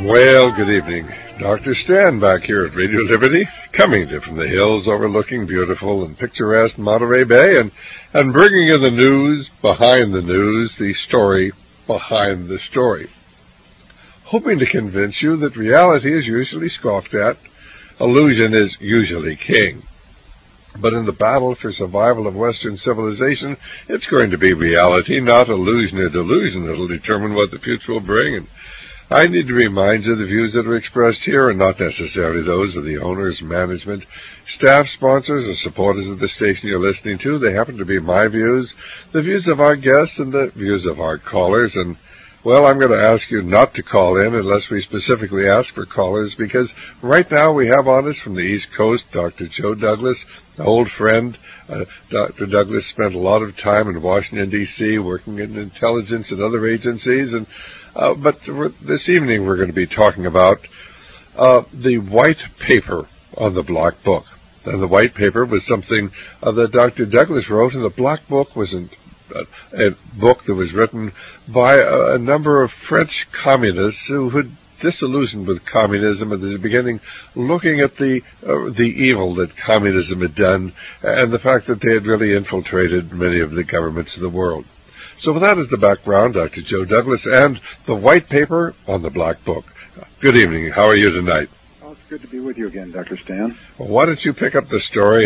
Well, good evening. Dr. Stan back here at Radio Liberty, coming to you from the hills overlooking beautiful and picturesque Monterey Bay and bringing you the news behind the news, the story behind the story. Hoping to convince you that reality is usually scoffed at, illusion is usually king. But in the battle for survival of Western civilization, it's going to be reality, not illusion or delusion, that will determine what the future will bring. And I need to remind you the views that are expressed here are not necessarily those of the owners, management, staff, sponsors, or supporters of the station you're listening to. They happen to be my views, the views of our guests, and the views of our callers. And, well, I'm going to ask you not to call in unless we specifically ask for callers, because right now we have on us from the East Coast Dr. Joe Douglas, an old friend. Dr. Douglas spent a lot of time in Washington, D.C., working in intelligence and other agencies, but this evening we're going to be talking about the white paper on the Black Book. And the white paper was something that Dr. Douglas wrote, and the Black Book was a book that was written by a number of French communists who had disillusioned with communism at the beginning, looking at the evil that communism had done and the fact that they had really infiltrated many of the governments of the world. So with that as the background, Dr. Joe Douglas and the white paper on the Black Book. Good evening. How are you tonight? Oh, it's good to be with you again, Dr. Stan. Well, why don't you pick up the story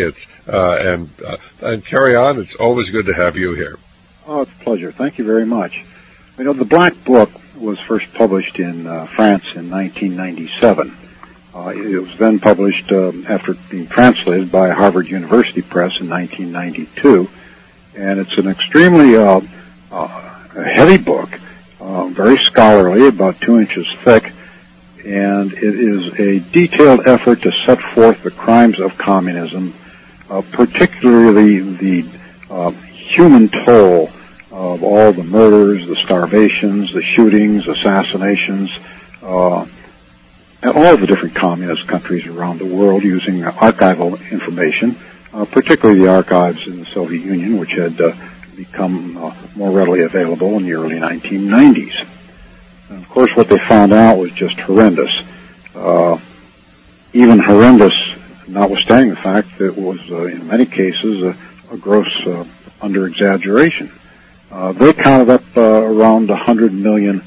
and carry on? It's always good to have you here. Oh, it's a pleasure. Thank you very much. You know, the Black Book was first published in France in 1997. It was then published after being translated by Harvard University Press in 1992. And it's an extremely heavy book, very scholarly, about 2 inches thick, and it is a detailed effort to set forth the crimes of communism, particularly the human toll of all the murders, the starvations, the shootings, assassinations, at all the different communist countries around the world, using archival information, particularly the archives in the Soviet Union, which had become more readily available in the early 1990s. And of course, what they found out was just horrendous. Even horrendous, notwithstanding the fact that it was, in many cases, a gross under-exaggeration. They counted up around 100 million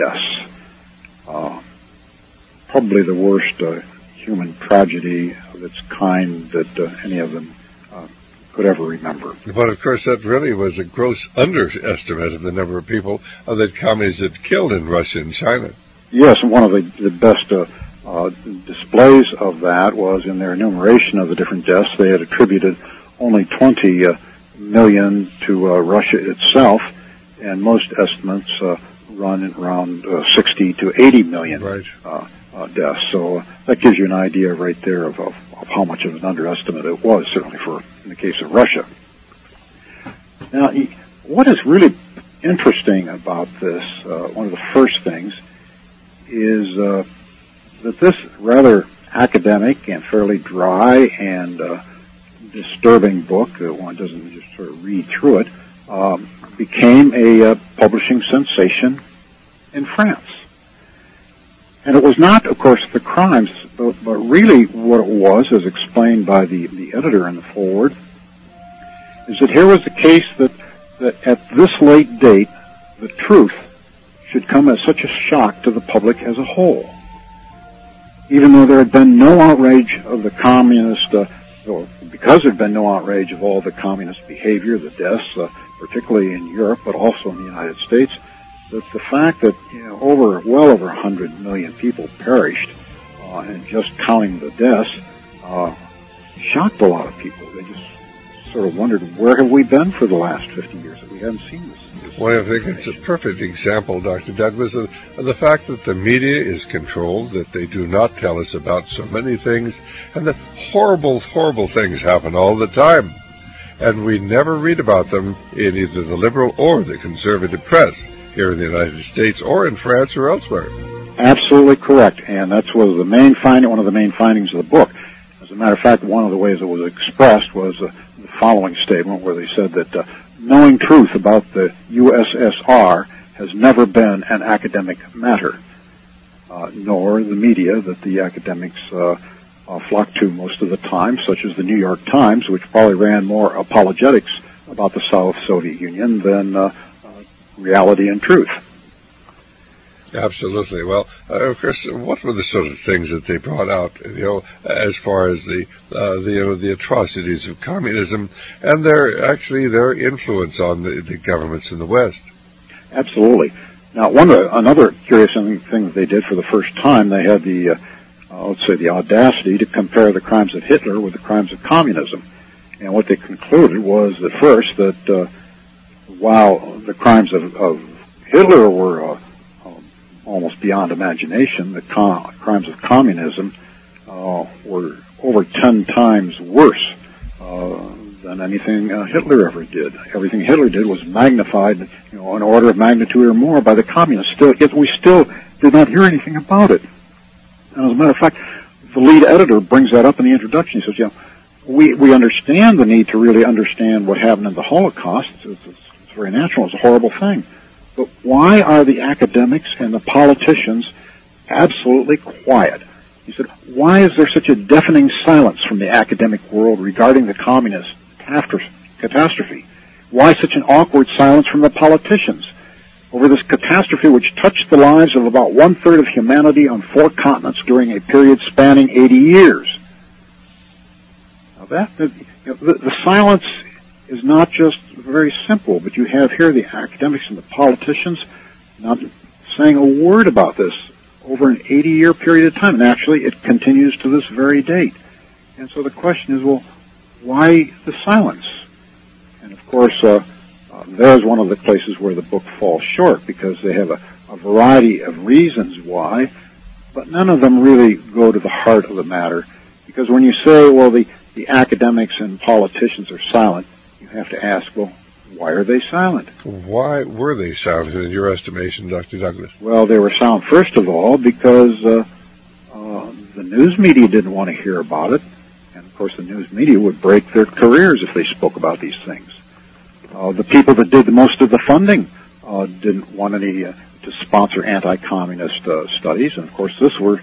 deaths. Probably the worst human tragedy of its kind that any of them could ever remember. But, of course, that really was a gross underestimate of the number of people that communists had killed in Russia and China. Yes, and one of the best displays of that was in their enumeration of the different deaths. They had attributed only 20 million to Russia itself, and most estimates run around 60 to 80 million deaths. So that gives you an idea right there of how much of an underestimate it was, certainly in the case of Russia. Now, what is really interesting about this, one of the first things, is that this rather academic and fairly dry and disturbing book, one doesn't just sort of read through it, became a publishing sensation in France. And it was not, of course, the crimes, but really what it was, as explained by the editor in the foreword, is that here was the case that at this late date, the truth should come as such a shock to the public as a whole. Even though there had been no outrage of the communist, or because there had been no outrage of all the communist behavior, the deaths, particularly in Europe, but also in the United States, that the fact that well over 100 million people perished, and just counting the deaths, shocked a lot of people. They just sort of wondered, where have we been for the last 50 years that we haven't seen this? Well, I think it's a perfect example, Dr. Douglas, of the fact that the media is controlled, that they do not tell us about so many things, and that horrible, horrible things happen all the time. And we never read about them in either the liberal or the conservative press here in the United States or in France or elsewhere. Absolutely correct, and that's one of the main findings of the book. As a matter of fact, one of the ways it was expressed was the following statement, where they said that knowing truth about the USSR has never been an academic matter. nor the media that the academics flock to most of the time, such as the New York Times, which probably ran more apologetics about the South Soviet Union than reality and truth. Absolutely. Well, of course, what were the sort of things that they brought out, as far as the atrocities of communism and their influence on the governments in the West? Absolutely. Now, another curious thing that they did for the first time, they had the audacity to compare the crimes of Hitler with the crimes of communism. And what they concluded was at first that while the crimes of Hitler were almost beyond imagination, the crimes of communism were over 10 times worse than anything Hitler ever did. Everything Hitler did was magnified, an order of magnitude or more by the communists. Yet we still did not hear anything about it. And as a matter of fact, the lead editor brings that up in the introduction. He says, we understand the need to really understand what happened in the Holocaust. It's very natural. It's a horrible thing. But why are the academics and the politicians absolutely quiet? He said, why is there such a deafening silence from the academic world regarding the communist catastrophe? Why such an awkward silence from the politicians over this catastrophe which touched the lives of about 1/3 of humanity on 4 continents during a period spanning 80 years? Now the silence is not just very simple, but you have here the academics and the politicians not saying a word about this over an 80-year period of time. And actually, it continues to this very date. And so the question is, well, why the silence? And of course, there's one of the places where the book falls short, because they have a variety of reasons why, but none of them really go to the heart of the matter. Because when you say, well, the academics and politicians are silent, you have to ask, well, why are they silent? Why were they silent, in your estimation, Dr. Douglas? Well, they were silent, first of all, because the news media didn't want to hear about it. And, of course, the news media would break their careers if they spoke about these things. The people that did most of the funding didn't want any to sponsor anti-communist studies. And, of course, this was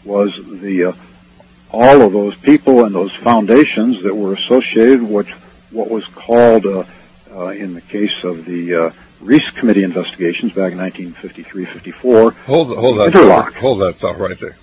all of those people and those foundations that were associated with what was called, in the case of the Reese Committee investigations back in 1953-54, Hold that thought right there.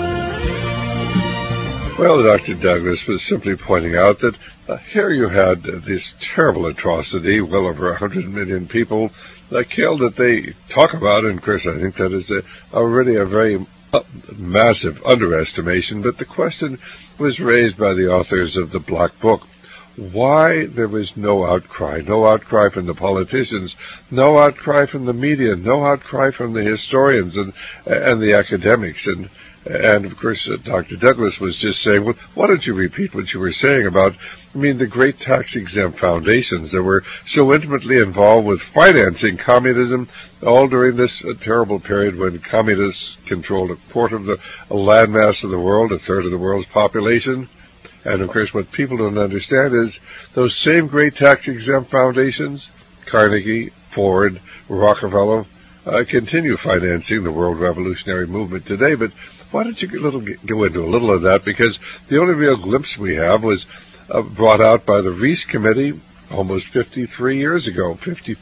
Well, Dr. Douglas was simply pointing out that here you had this terrible atrocity, well over 100 million people killed that they talk about, and of course I think that is already a very massive underestimation, but the question was raised by the authors of the Black Book. Why there was no outcry from the politicians, no outcry from the media, no outcry from the historians and the academics. And of course, Dr. Douglas was just saying, well, why don't you repeat what you were saying about, the great tax-exempt foundations that were so intimately involved with financing communism all during this terrible period when communists controlled a quarter of the landmass of the world, a third of the world's population. And, of course, what people don't understand is those same great tax-exempt foundations, Carnegie, Ford, Rockefeller, continue financing the world revolutionary movement today. But why don't you go into a little of that? Because the only real glimpse we have was brought out by the Reese Committee almost 52 years ago,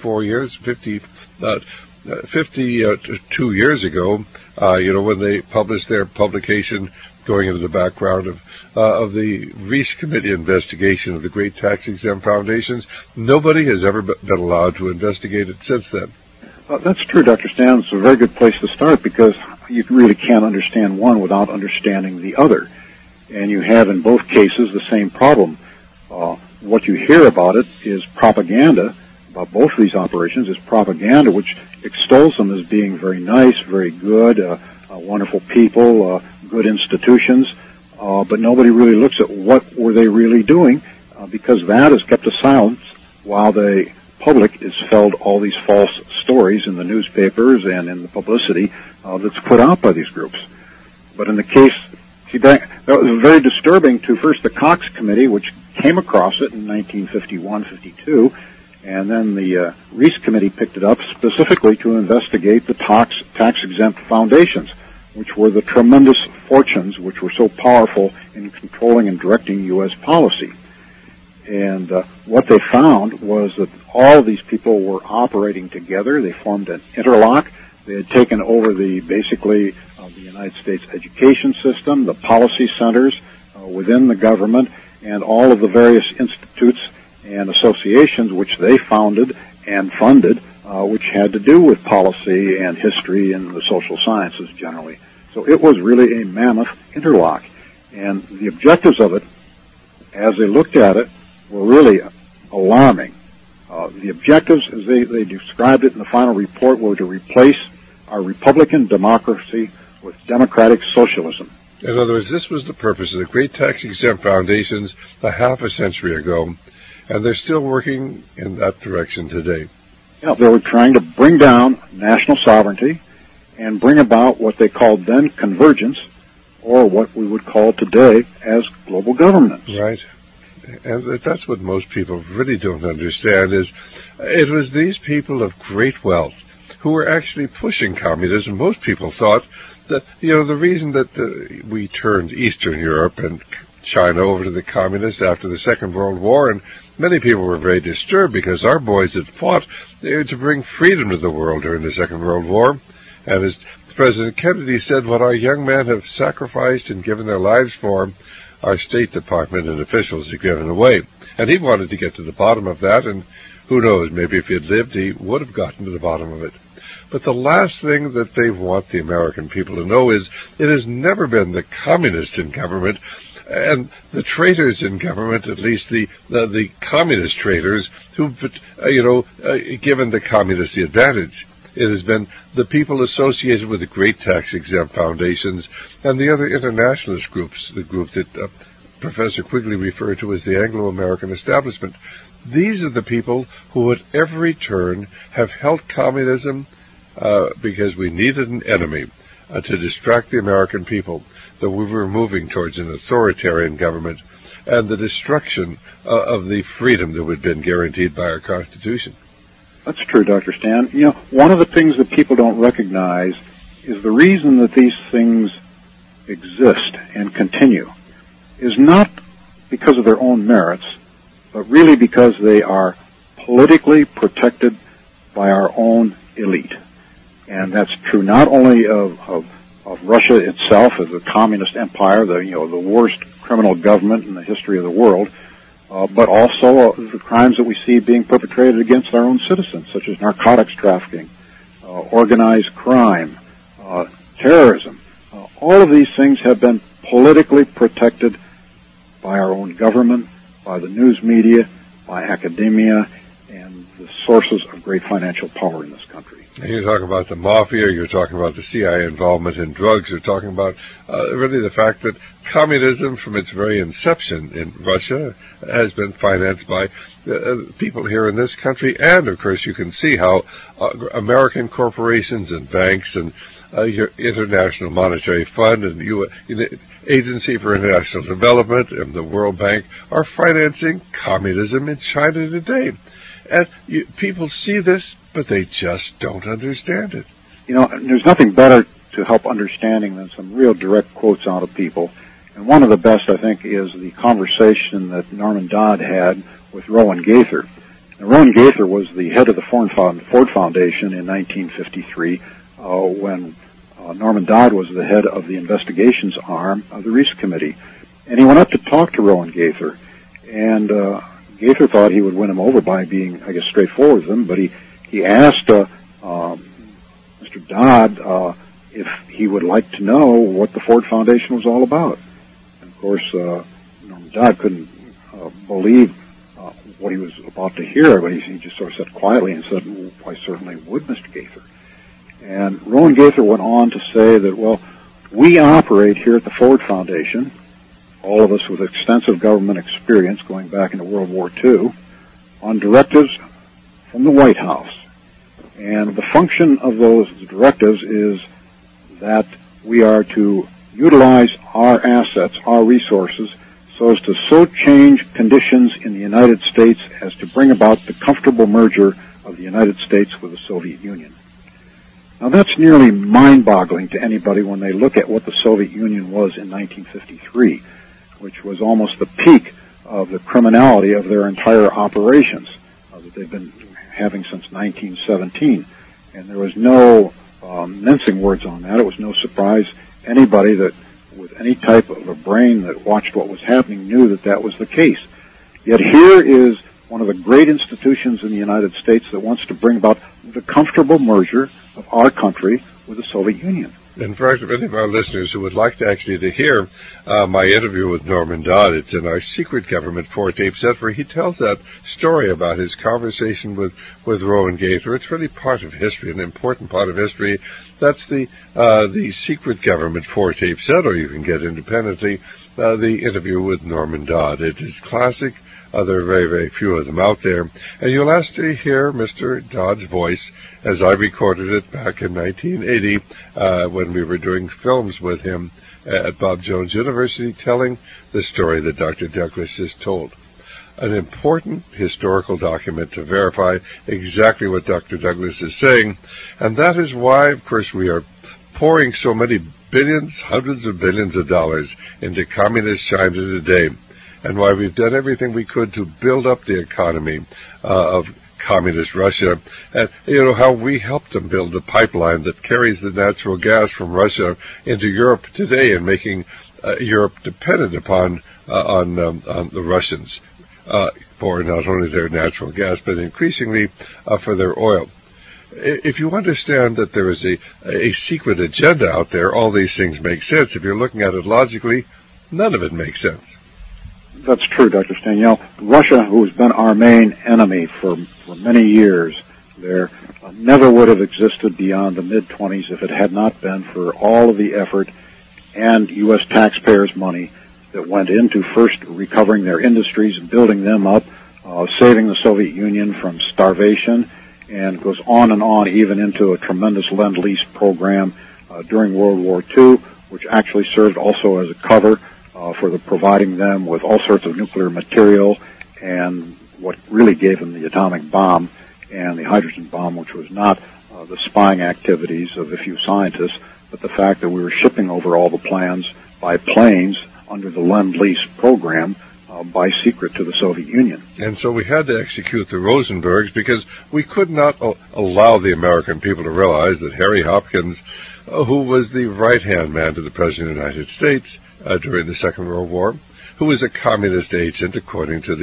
52 years ago, when they published their publication going into the background of the Reese Committee investigation of the great tax-exempt foundations. Nobody has ever been allowed to investigate it since then. That's true, Dr. Stan. It's a very good place to start, because you really can't understand one without understanding the other. And you have in both cases the same problem. What you hear about it is propaganda, about both of these operations, is propaganda which extols them as being very nice, very good, wonderful people, good institutions, but nobody really looks at what were they really doing, because that is kept a silence while the public is fed all these false stories in the newspapers and in the publicity that's put out by these groups. But in the case, that was very disturbing to first the Cox Committee, which came across it in 1951-52, and then the Reese Committee picked it up specifically to investigate the tax-exempt foundations. which were the tremendous fortunes which were so powerful in controlling and directing U.S. policy. And what they found was that all of these people were operating together. They formed an interlock. They had taken over basically the United States education system, the policy centers within the government, and all of the various institutes and associations which they founded and funded, which had to do with policy and history and the social sciences generally. So it was really a mammoth interlock. And the objectives of it, as they looked at it, were really alarming. The objectives, as they described it in the final report, were to replace our Republican democracy with democratic socialism. In other words, this was the purpose of the great tax-exempt foundations a half a century ago, and they're still working in that direction today. Yeah, they were trying to bring down national sovereignty and bring about what they called then convergence, or what we would call today as global governance. Right. And that's what most people really don't understand, is it was these people of great wealth who were actually pushing communism. Most people thought that, the reason that we turned Eastern Europe and China over to the communists after the Second World War, and many people were very disturbed because our boys had fought to bring freedom to the world during the Second World War. And as President Kennedy said, what our young men have sacrificed and given their lives for, our State Department and officials have given away. And he wanted to get to the bottom of that, and who knows, maybe if he had lived, he would have gotten to the bottom of it. But the last thing that they want the American people to know is it has never been the communists in government and the traitors in government, at least the communist traitors, who've, given the communists the advantage. It has been the people associated with the great tax-exempt foundations and the other internationalist groups, the group that Professor Quigley referred to as the Anglo-American establishment. These are the people who at every turn have held communism because we needed an enemy to distract the American people, that we were moving towards an authoritarian government and the destruction of the freedom that had been guaranteed by our Constitution. That's true, Dr. Stan. One of the things that people don't recognize is the reason that these things exist and continue is not because of their own merits, but really because they are politically protected by our own elite. And that's true not only of Russia itself as a communist empire, the worst criminal government in the history of the world, but also the crimes that we see being perpetrated against our own citizens, such as narcotics trafficking, organized crime, terrorism. All of these things have been politically protected by our own government, by the news media, by academia, and the sources of great financial power in this country. And you're talking about the mafia, you're talking about the CIA involvement in drugs, you're talking about really the fact that communism from its very inception in Russia has been financed by people here in this country, and of course you can see how American corporations and banks and your International Monetary Fund and the Agency for International Development and the World Bank are financing communism in China today. And people see this, but they just don't understand it. There's nothing better to help understanding than some real direct quotes out of people. And one of the best, I think, is the conversation that Norman Dodd had with Rowan Gaither. Now, Rowan Gaither was the head of the Ford Foundation in 1953 when Norman Dodd was the head of the investigations arm of the Reese Committee. And he went up to talk to Rowan Gaither, and Gaither thought he would win him over by being, straightforward with him, but he asked Mr. Dodd if he would like to know what the Ford Foundation was all about. And of course, Norman Dodd couldn't believe what he was about to hear, but he just sort of said quietly and said, well, I certainly would, Mr. Gaither. And Rowan Gaither went on to say that, we operate here at the Ford Foundation, all of us with extensive government experience going back into World War II, on directives from the White House. And the function of those directives is that we are to utilize our assets, our resources, so as to so change conditions in the United States as to bring about the comfortable merger of the United States with the Soviet Union. Now, that's nearly mind-boggling to anybody when they look at what the Soviet Union was in 1953, which was almost the peak of the criminality of their entire operations that they've been having since 1917. And there was no mincing words on that. It was no surprise. Anybody that with any type of a brain that watched what was happening knew that that was the case. Yet here is one of the great institutions in the United States that wants to bring about the comfortable merger of our country with the Soviet Union. In fact, if any of our listeners who would like to actually to hear my interview with Norman Dodd, it's in our secret government 4-tape set where he tells that story about his conversation with Rowan Gaither. It's really part of history, an important part of history. That's the secret government 4-tape set, or you can get independently the interview with Norman Dodd. It is classic. There are very, very few of them out there. And you'll ask to hear Mr. Dodd's voice as I recorded it back in 1980 when we were doing films with him at Bob Jones University, telling the story that Dr. Douglas has told. An important historical document to verify exactly what Dr. Douglas is saying. And that is why, of course, we are pouring so many billions, hundreds of billions of dollars into communist China today, and why we've done everything we could to build up the economy of communist Russia, and how we helped them build a pipeline that carries the natural gas from Russia into Europe today, and making Europe dependent upon on the Russians for not only their natural gas, but increasingly for their oil. If you understand that there is a secret agenda out there, all these things make sense. If you're looking at it logically, none of it makes sense. That's true, Dr. Staniel. Russia, who has been our main enemy for many years, there never would have existed beyond the mid-20s if it had not been for all of the effort and U.S. taxpayers' money that went into first recovering their industries and building them up, saving the Soviet Union from starvation, and goes on and on, even into a tremendous Lend-Lease program during World War II, which actually served also as a cover for providing them with all sorts of nuclear material, and what really gave them the atomic bomb and the hydrogen bomb, which was not the spying activities of a few scientists, but the fact that we were shipping over all the plans by planes under the Lend-Lease program by secret to the Soviet Union. And so we had to execute the Rosenbergs because we could not allow the American people to realize that Harry Hopkins, who was the right-hand man to the President of the United States during the Second World War, who was a communist agent according to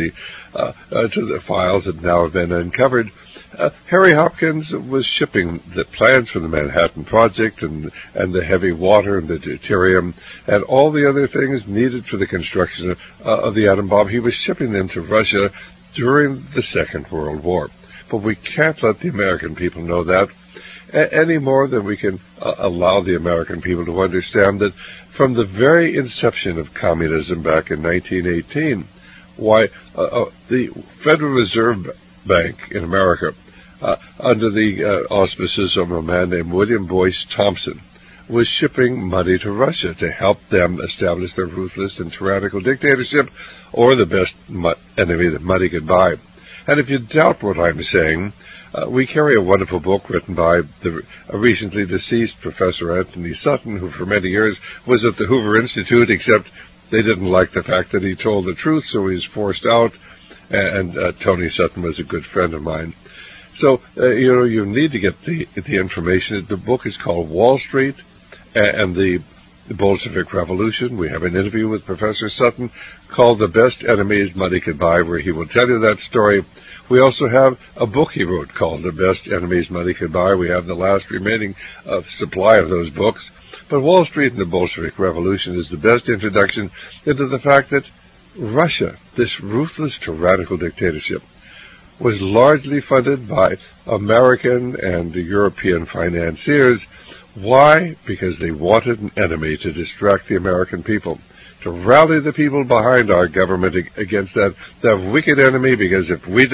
the files that now have been uncovered. Harry Hopkins was shipping the plans for the Manhattan Project and the heavy water and the deuterium and all the other things needed for the construction of the atom bomb. He was shipping them to Russia during the Second World War. But we can't let the American people know that any more than we can allow the American people to understand that from the very inception of communism back in 1918, why the Federal Reserve Bank in America, under the auspices of a man named William Boyce Thompson, was shipping money to Russia to help them establish their ruthless and tyrannical dictatorship, or the best enemy that money could buy. And if you doubt what I'm saying, we carry a wonderful book written by the recently deceased Professor Anthony Sutton, who for many years was at the Hoover Institute, except they didn't like the fact that he told the truth, so he was forced out, and Tony Sutton was a good friend of mine. So, you need to get the information. The book is called Wall Street and the Bolshevik Revolution. We have an interview with Professor Sutton called The Best Enemies Money Could Buy, where he will tell you that story. We also have a book he wrote called The Best Enemies Money Could Buy. We have the last remaining supply of those books. But Wall Street and the Bolshevik Revolution is the best introduction into the fact that Russia, this ruthless, tyrannical dictatorship, was largely funded by American and European financiers. Why? Because they wanted an enemy to distract the American people, to rally the people behind our government against that wicked enemy, because if we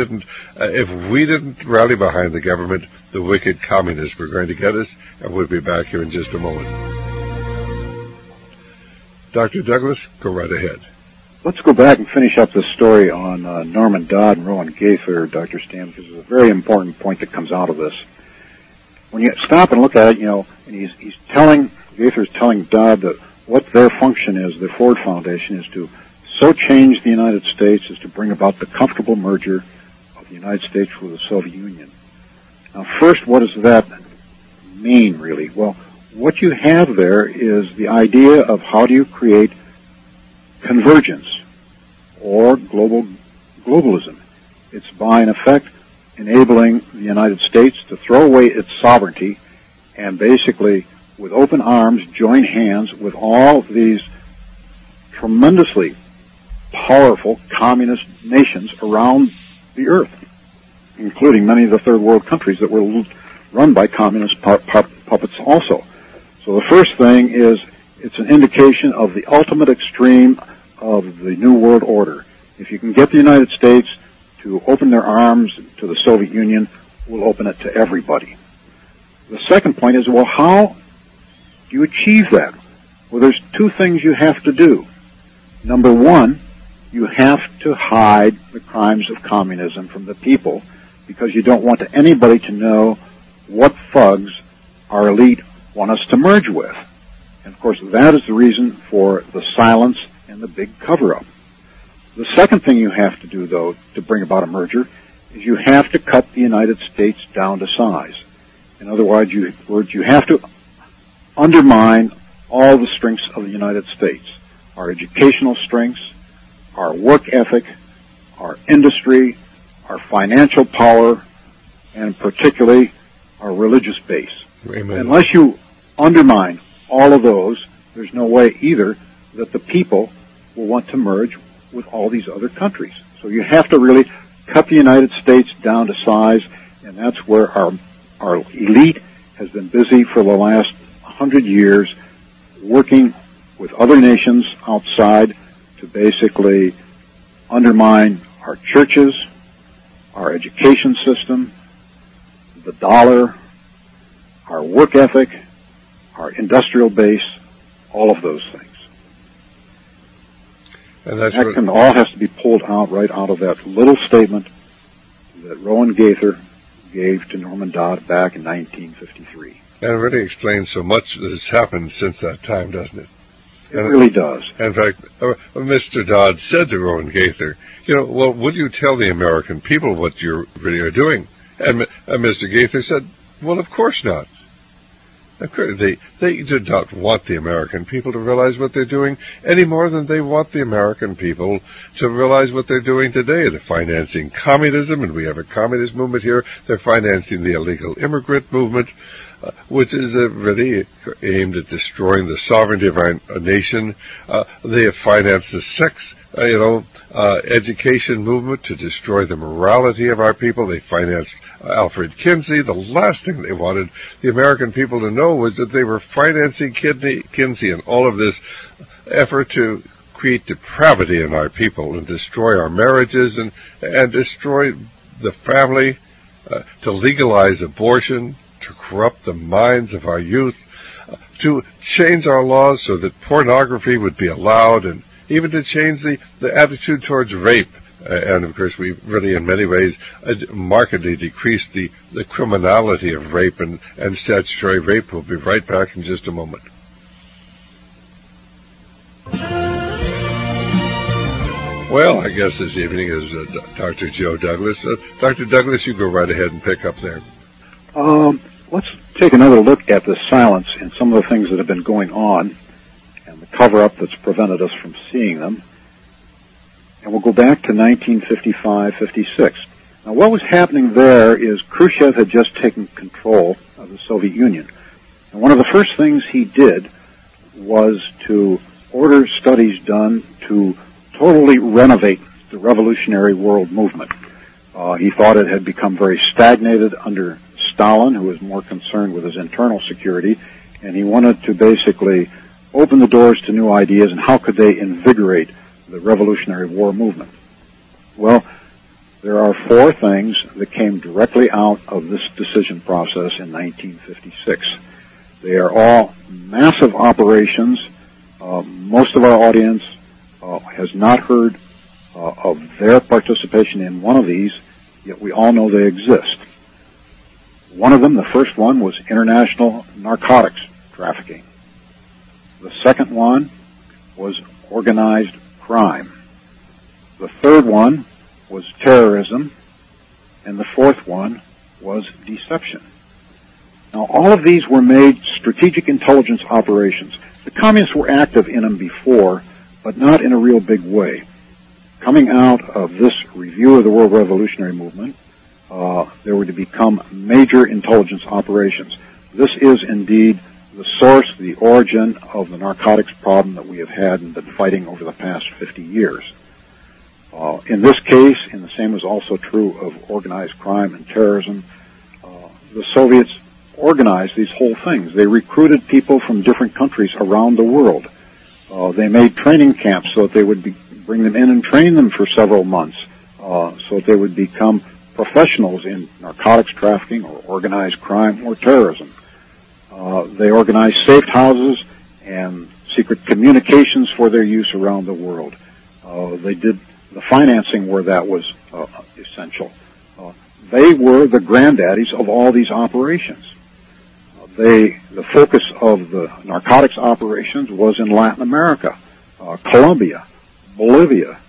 didn't rally behind the government, the wicked communists were going to get us, and we'll be back here in just a moment. Dr. Douglas, go right ahead. Let's go back and finish up this story on Norman Dodd and Rowan Gaither, Dr. Stan, because there's a very important point that comes out of this. when you stop and look at it, and Gaither's telling Dodd that what their function is, the Ford Foundation, is to so change the United States as to bring about the comfortable merger of the United States with the Soviet Union. Now, first, what does that mean, really? Well, what you have there is the idea of how do you create convergence or globalism. It's by, in effect, enabling the United States to throw away its sovereignty and basically, with open arms, join hands with all these tremendously powerful communist nations around the earth, including many of the third world countries that were run by communist puppets also. So the first thing is it's an indication of the ultimate extreme of the New World Order. If you can get the United States to open their arms to the Soviet Union, we'll open it to everybody. The second point is, well, how do you achieve that? Well, there's two things you have to do. Number one, you have to hide the crimes of communism from the people because you don't want anybody to know what thugs our elite want us to merge with. And, of course, that is the reason for the silence and the big cover-up. The second thing you have to do, though, to bring about a merger is you have to cut the United States down to size. In other words, you have to undermine all the strengths of the United States, our educational strengths, our work ethic, our industry, our financial power, and particularly our religious base. Amen. Unless you undermine all of those, there's no way either that the people will want to merge with all these other countries. So you have to really cut the United States down to size, and that's where our elite has been busy for the last 100 years working with other nations outside to basically undermine our churches, our education system, the dollar, our work ethic, our industrial base, all of those things. And that all has to be pulled out right out of that little statement that Rowan Gaither gave to Norman Dodd back in 1953. And it really explains so much that has happened since that time, doesn't it? It really does. In fact, Mr. Dodd said to Rowan Gaither, well, would you tell the American people what you really are doing? And Mr. Gaither said, well, of course not. Of course, they did not want the American people to realize what they're doing any more than they want the American people to realize what they're doing today. They're financing communism, and we have a communist movement here. They're financing the illegal immigrant movement, which is really aimed at destroying the sovereignty of our nation. They have financed the sex, education movement to destroy the morality of our people. They financed Alfred Kinsey. The last thing they wanted the American people to know was that they were financing Kinsey and all of this effort to create depravity in our people and destroy our marriages and destroy the family, to legalize abortion, to corrupt the minds of our youth, to change our laws so that pornography would be allowed, and even to change the attitude towards rape. And, of course, we really, in many ways, markedly decreased the criminality of rape and statutory rape. We'll be right back in just a moment. Well, I guess this evening is Dr. Joe Douglas. Dr. Douglas, you go right ahead and pick up there. Let's take another look at the silence and some of the things that have been going on and the cover-up that's prevented us from seeing them. And we'll go back to 1955-56. Now, what was happening there is Khrushchev had just taken control of the Soviet Union. And one of the first things he did was to order studies done to totally renovate the revolutionary world movement. He thought it had become very stagnated under Stalin, who was more concerned with his internal security, and he wanted to basically open the doors to new ideas and how could they invigorate the Revolutionary War movement. Well, there are four things that came directly out of this decision process in 1956. They are all massive operations. Most of our audience has not heard of their participation in one of these, yet we all know they exist. One of them, the first one, was international narcotics trafficking. The second one was organized crime. The third one was terrorism. And the fourth one was deception. Now, all of these were made strategic intelligence operations. The communists were active in them before, but not in a real big way. Coming out of this review of the World Revolutionary Movement, there were to become major intelligence operations. This is indeed the source, the origin of the narcotics problem that we have had and been fighting over the past 50 years. In this case, and the same was also true of organized crime and terrorism, the Soviets organized these whole things. They recruited people from different countries around the world. They made training camps so that they would bring them in and train them for several months so that they would become professionals in narcotics trafficking or organized crime or terrorism. They organized safe houses and secret communications for their use around the world. They did the financing where that was essential. They were the granddaddies of all these operations. The focus of the narcotics operations was in Latin America, Colombia, Bolivia.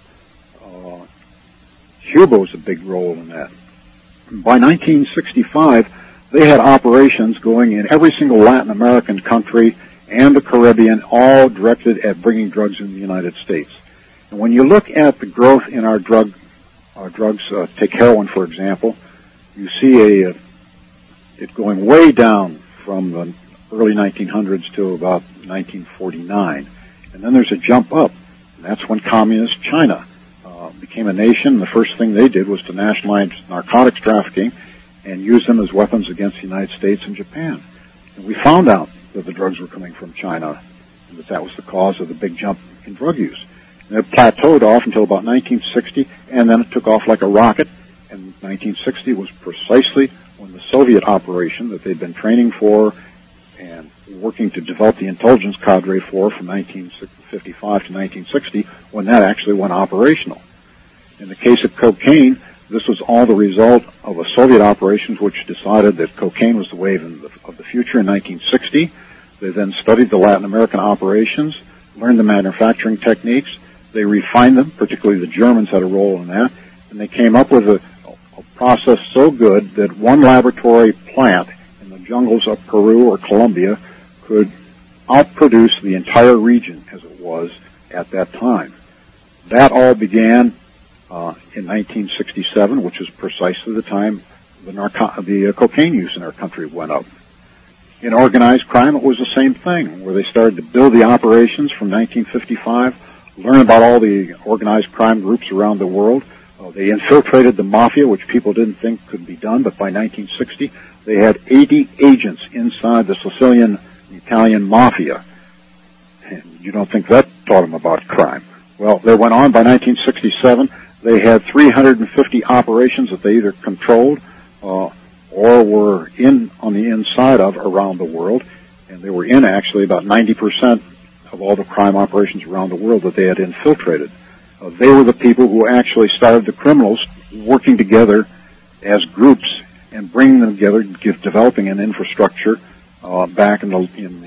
Cuba was a big role in that. By 1965, they had operations going in every single Latin American country and the Caribbean, all directed at bringing drugs in the United States. And when you look at the growth in our drugs, take heroin, for example, you see it going way down from the early 1900s to about 1949. And then there's a jump up, and that's when communist China became a nation. The first thing they did was to nationalize narcotics trafficking and use them as weapons against the United States and Japan. And we found out that the drugs were coming from China and that was the cause of the big jump in drug use. And it plateaued off until about 1960, and then it took off like a rocket. And 1960 was precisely when the Soviet operation that they'd been training for and working to develop the intelligence cadre for from 1955 to 1960, when that actually went operational. In the case of cocaine, this was all the result of a Soviet operation which decided that cocaine was the wave of the future in 1960. They then studied the Latin American operations, learned the manufacturing techniques. They refined them, particularly the Germans had a role in that, and they came up with a process so good that one laboratory plant in the jungles of Peru or Colombia could outproduce the entire region as it was at that time. That all began in 1967, which was precisely the time the cocaine use in our country went up. In organized crime, it was the same thing, where they started to build the operations from 1955, learn about all the organized crime groups around the world. They infiltrated the mafia, which people didn't think could be done, but by 1960, they had 80 agents inside the Sicilian Italian mafia. And you don't think that taught them about crime. Well, they went on. By 1967, they had 350 operations that they either controlled or were in on the inside of around the world, and they were in actually about 90% of all the crime operations around the world that they had infiltrated. They were the people who actually started the criminals working together as groups and bringing them together, developing an infrastructure back in the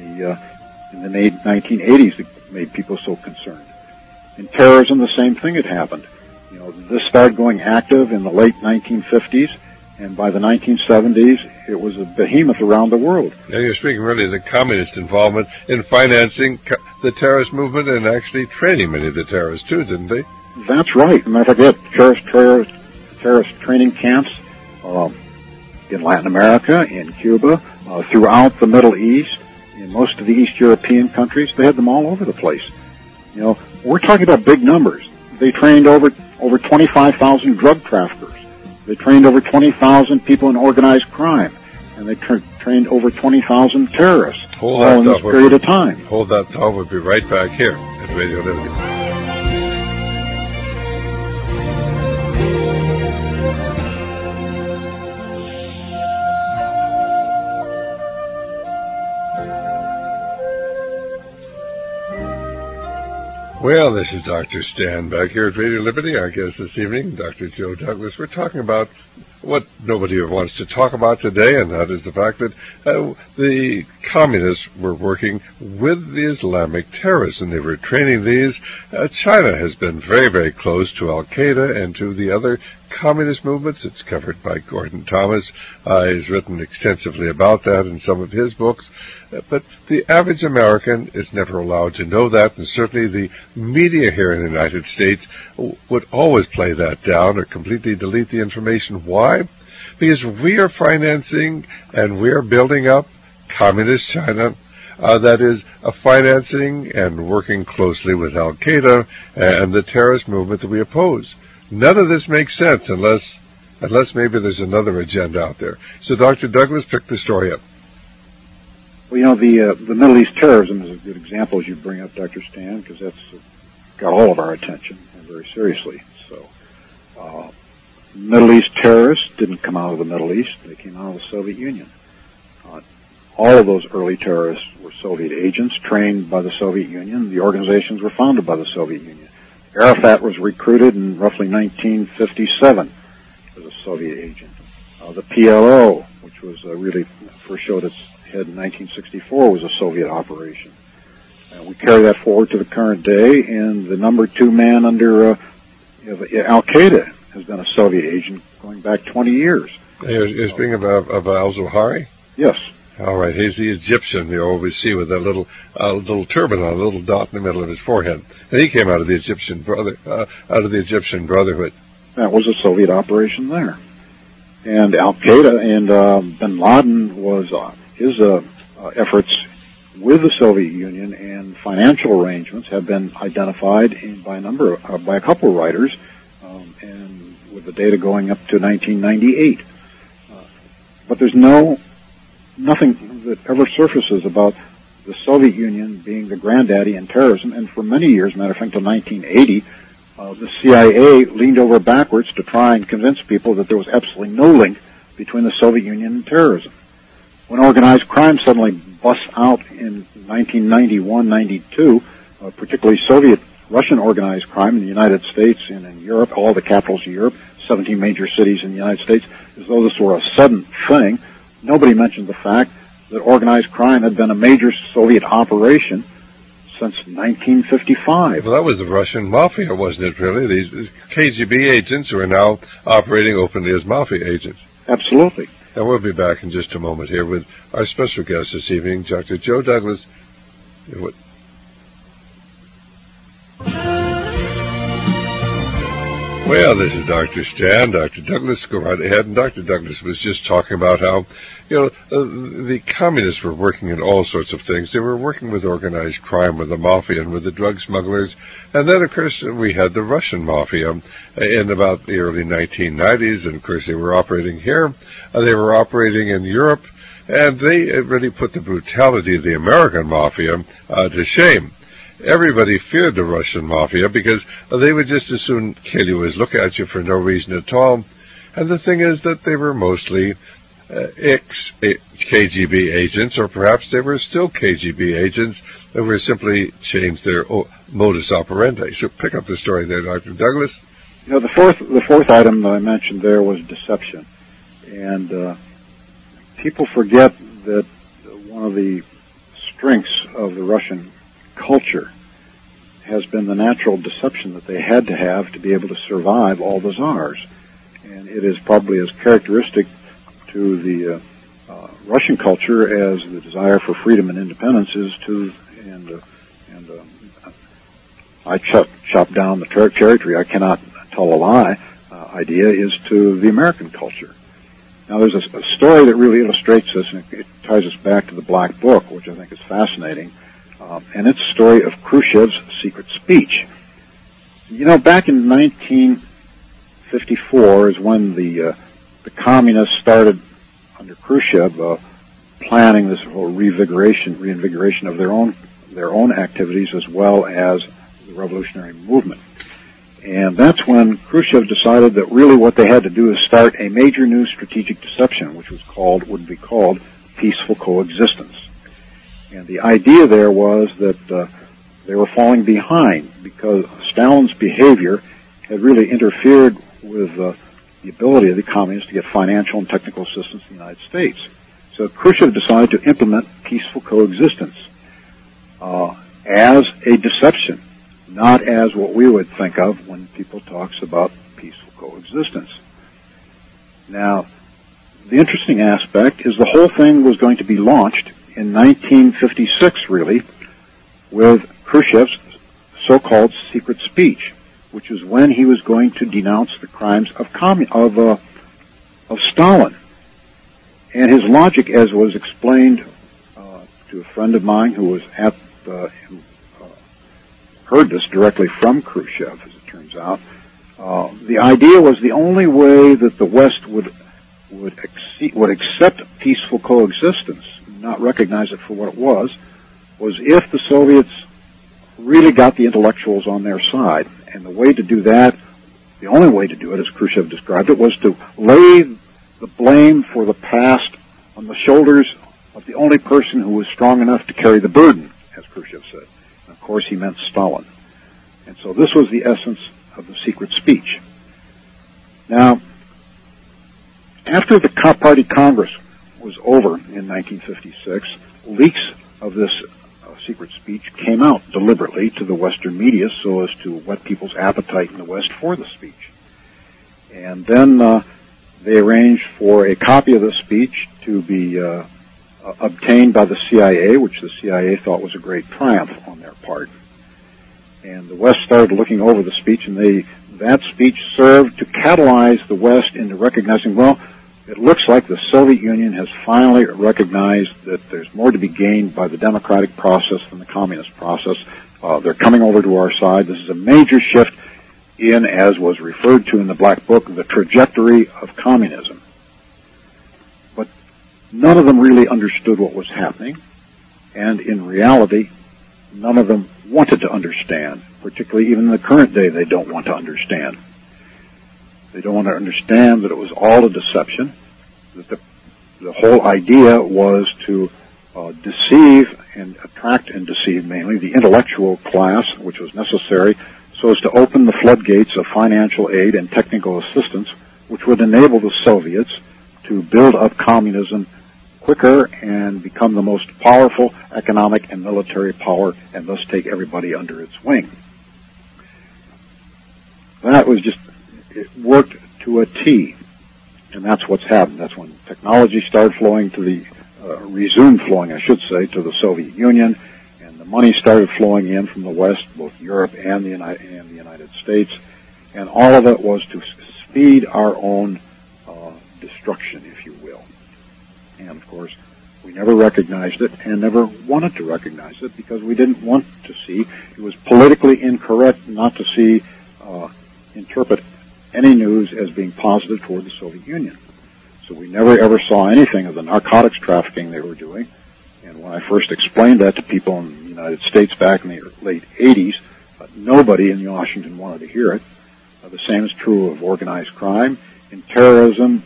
1980s that made people so concerned. In terrorism, the same thing had happened. You know, this started going active in the late 1950s, and by the 1970s, it was a behemoth around the world. Now you're speaking really of the communist involvement in financing the terrorist movement and actually training many of the terrorists, too, didn't they? That's right. As a matter of fact, terrorist training camps in Latin America, in Cuba, throughout the Middle East, in most of the East European countries. They had them all over the place. You know, we're talking about big numbers. They trained over 25,000 drug traffickers. They trained over 20,000 people in organized crime, and they trained over 20,000 terrorists all in this period of time. Hold that thought. We'll be right back here at Radio Liberty. Well, this is Dr. Stan back here at Radio Liberty. Our guest this evening, Dr. Joe Douglas. We're talking about what nobody wants to talk about today, and that is the fact that the communists were working with the Islamic terrorists, and they were training these. China has been very, very close to Al-Qaeda and to the other communist movements. It's covered by Gordon Thomas. He's written extensively about that in some of his books. But the average American is never allowed to know that, and certainly the media here in the United States would always play that down or completely delete the information. Why? Because we are financing and we are building up communist China, that is financing and working closely with Al-Qaeda and the terrorist movement that we oppose. None of this makes sense unless maybe there's another agenda out there. So, Dr. Douglas, pick the story up. Well, the Middle East terrorism is a good example, as you bring up, Dr. Stan, because that's got all of our attention, and very seriously. So, Middle East terrorists didn't come out of the Middle East. They came out of the Soviet Union. All of those early terrorists were Soviet agents trained by the Soviet Union. The organizations were founded by the Soviet Union. Arafat was recruited in roughly 1957 as a Soviet agent. The PLO, which was really first showed its head in 1964, was a Soviet operation. We carry that forward to the current day, and the number 2 man under Al-Qaeda has been a Soviet agent going back 20 years. You're speaking of al-Zawahiri? Yes. All right, he's the Egyptian you always see with that little turban on, a little dot in the middle of his forehead, and he came out of the Egyptian Brotherhood. That was a Soviet operation there, and Al-Qaeda and Bin Laden was his efforts with the Soviet Union and financial arrangements have been identified by a couple of writers, and with the data going up to 1998. But there's nothing that ever surfaces about the Soviet Union being the granddaddy in terrorism, and for many years, matter of fact, until 1980, the CIA leaned over backwards to try and convince people that there was absolutely no link between the Soviet Union and terrorism. When organized crime suddenly busts out in 1991-92, particularly Russian organized crime in the United States and in Europe, all the capitals of Europe, 17 major cities in the United States, as though this were a sudden thing, nobody mentioned the fact that organized crime had been a major Soviet operation since 1955. Well, that was the Russian mafia, wasn't it, really? These KGB agents who are now operating openly as mafia agents. Absolutely. And we'll be back in just a moment here with our special guest this evening, Dr. Joe Douglas. Well, this is Dr. Stan. Dr. Douglas, go right ahead. And Dr. Douglas was just talking about how, the communists were working in all sorts of things. They were working with organized crime, with the mafia, and with the drug smugglers. And then, of course, we had the Russian mafia in about the early 1990s. And, of course, they were operating here. They were operating in Europe. And they really put the brutality of the American mafia to shame. Everybody feared the Russian mafia because they would just as soon kill you as look at you for no reason at all. And the thing is that they were mostly ex-KGB agents, or perhaps they were still KGB agents that were simply changed their modus operandi. So pick up the story there, Dr. Douglas. The fourth item that I mentioned there was deception. And people forget that one of the strengths of the Russian culture has been the natural deception that they had to have to be able to survive all the czars. And it is probably as characteristic to the Russian culture as the desire for freedom and independence is to, I chop down the cherry tree, I cannot tell a lie, idea is to the American culture. Now there's a story that really illustrates this, and it ties us back to the Black Book, which I think is fascinating. And it's the story of Khrushchev's secret speech. Back in 1954 is when the communists started under Khrushchev planning this whole reinvigoration of their own activities as well as the revolutionary movement. And that's when Khrushchev decided that really what they had to do is start a major new strategic deception, which would be called peaceful coexistence. And the idea there was that they were falling behind because Stalin's behavior had really interfered with the ability of the communists to get financial and technical assistance in the United States. So Khrushchev decided to implement peaceful coexistence as a deception, not as what we would think of when people talks about peaceful coexistence. Now, the interesting aspect is the whole thing was going to be launched in 1956, really, with Khrushchev's so-called secret speech, which is when he was going to denounce the crimes of Stalin. And his logic, as was explained to a friend of mine who was at who heard this directly from Khrushchev, as it turns out, the idea was the only way that the West would accept peaceful coexistence, not recognize it for what it was if the Soviets really got the intellectuals on their side. And the way to do that, the only way to do it, as Khrushchev described it, was to lay the blame for the past on the shoulders of the only person who was strong enough to carry the burden, as Khrushchev said. And of course, he meant Stalin. And so this was the essence of the secret speech. Now, after the Party Congress was over in 1956, leaks of this secret speech came out deliberately to the Western media so as to whet people's appetite in the West for the speech. And then they arranged for a copy of the speech to be obtained by the CIA, which the CIA thought was a great triumph on their part. And the West started looking over the speech, and that speech served to catalyze the West into recognizing, well, it looks like the Soviet Union has finally recognized that there's more to be gained by the democratic process than the communist process. They're coming over to our side. This is a major shift in, as was referred to in the Black Book, the trajectory of communism. But none of them really understood what was happening, and in reality, none of them wanted to understand, particularly even in the current day, they don't want to understand. They don't want to understand that it was all a deception, that the whole idea was to deceive and attract and deceive mainly the intellectual class, which was necessary, so as to open the floodgates of financial aid and technical assistance, which would enable the Soviets to build up communism quicker and become the most powerful economic and military power, and thus take everybody under its wing. That was just, it worked to a T, and that's what's happened. That's when technology started flowing resumed flowing, I should say, to the Soviet Union, and the money started flowing in from the West, both Europe and the United States, and all of it was to speed our own destruction, if you will. And of course, we never recognized it and never wanted to recognize it because we didn't want to see. It was politically incorrect not to see, interpret any news as being positive toward the Soviet Union. So we never ever saw anything of the narcotics trafficking they were doing. And when I first explained that to people in the United States back in the late 80s, nobody in Washington wanted to hear it. The same is true of organized crime. In terrorism,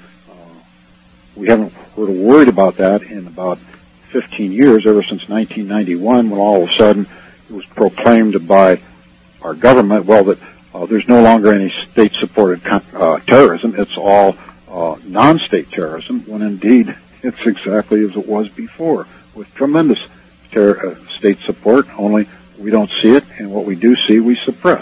we haven't heard a word about that in about 15 years, ever since 1991, when all of a sudden it was proclaimed by our government, well, that there's no longer any state-supported terrorism. It's all non-state terrorism, when indeed it's exactly as it was before, with tremendous state support, only we don't see it, and what we do see, we suppress.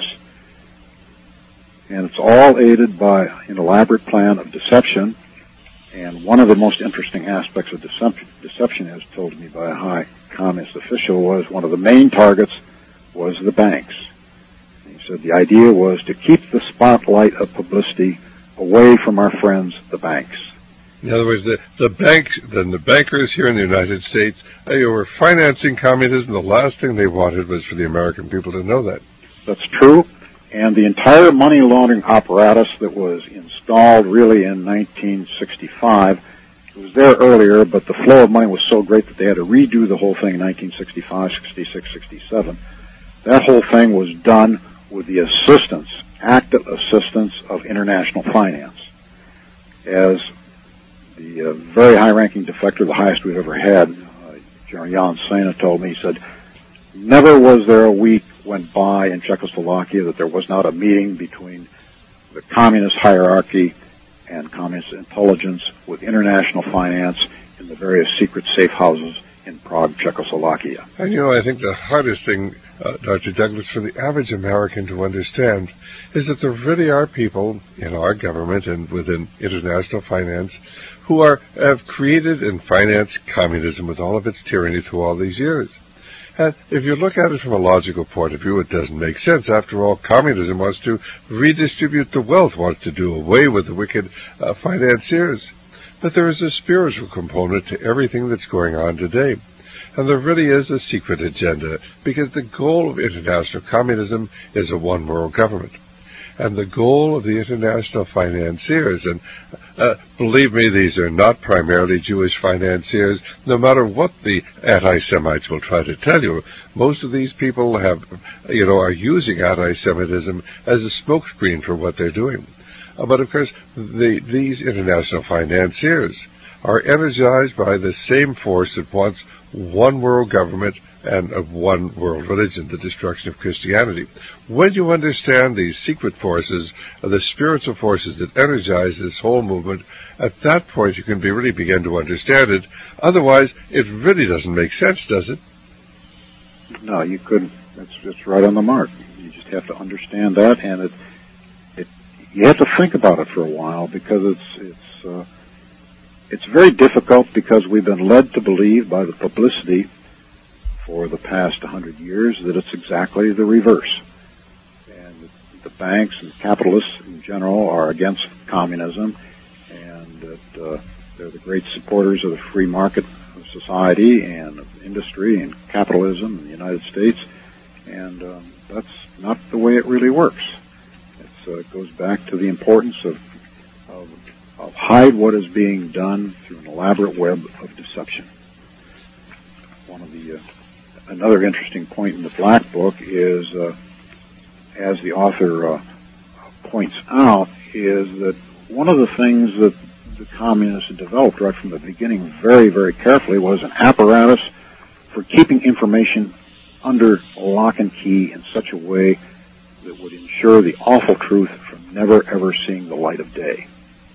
And it's all aided by an elaborate plan of deception. And one of the most interesting aspects of deception, as told to me by a high communist official, was one of the main targets was the banks. And he said the idea was to keep the spotlight of publicity away from our friends, the banks. In other words, the banks, then the bankers here in the United States, they were financing communism. The last thing they wanted was for the American people to know that. That's true. And the entire money laundering apparatus that was installed really in 1965, it was there earlier, but the flow of money was so great that they had to redo the whole thing in 1965, 66, 67. That whole thing was done with the assistance, active assistance of international finance. As the very high-ranking defector, the highest we've ever had, General Jan Sena told me, he said, never was there a week went by in Czechoslovakia that there was not a meeting between the communist hierarchy and communist intelligence with international finance in the various secret safe houses in Prague, Czechoslovakia. And I think the hardest thing, Dr. Douglas, for the average American to understand is that there really are people in our government and within international finance who have created and financed communism with all of its tyranny through all these years. And if you look at it from a logical point of view, it doesn't make sense. After all, communism wants to redistribute the wealth, wants to do away with the wicked financiers. But there is a spiritual component to everything that's going on today. And there really is a secret agenda, because the goal of international communism is a one-world government. And the goal of the international financiers, and believe me, these are not primarily Jewish financiers, no matter what the anti-Semites will try to tell you. Most of these people are using anti-Semitism as a smokescreen for what they're doing. But of course, these international financiers are energized by the same force that wants one world government and a one world religion, the destruction of Christianity. When you understand these secret forces, the spiritual forces that energize this whole movement, at that point you can really begin to understand it. Otherwise, it really doesn't make sense, does it? No, you couldn't. That's right on the mark. You just have to understand that, and you have to think about it for a while, because it's very difficult, because we've been led to believe by the publicity for the past 100 years that it's exactly the reverse. And the banks and capitalists in general are against communism, and that they're the great supporters of the free market of society and of industry and capitalism in the United States. And that's not the way it really works. It goes back to the importance of hide what is being done through an elaborate web of deception. Another interesting point in the Black Book is, as the author points out, is that one of the things that the communists had developed right from the beginning very, very carefully was an apparatus for keeping information under lock and key in such a way that would ensure the awful truth from never, ever seeing the light of day.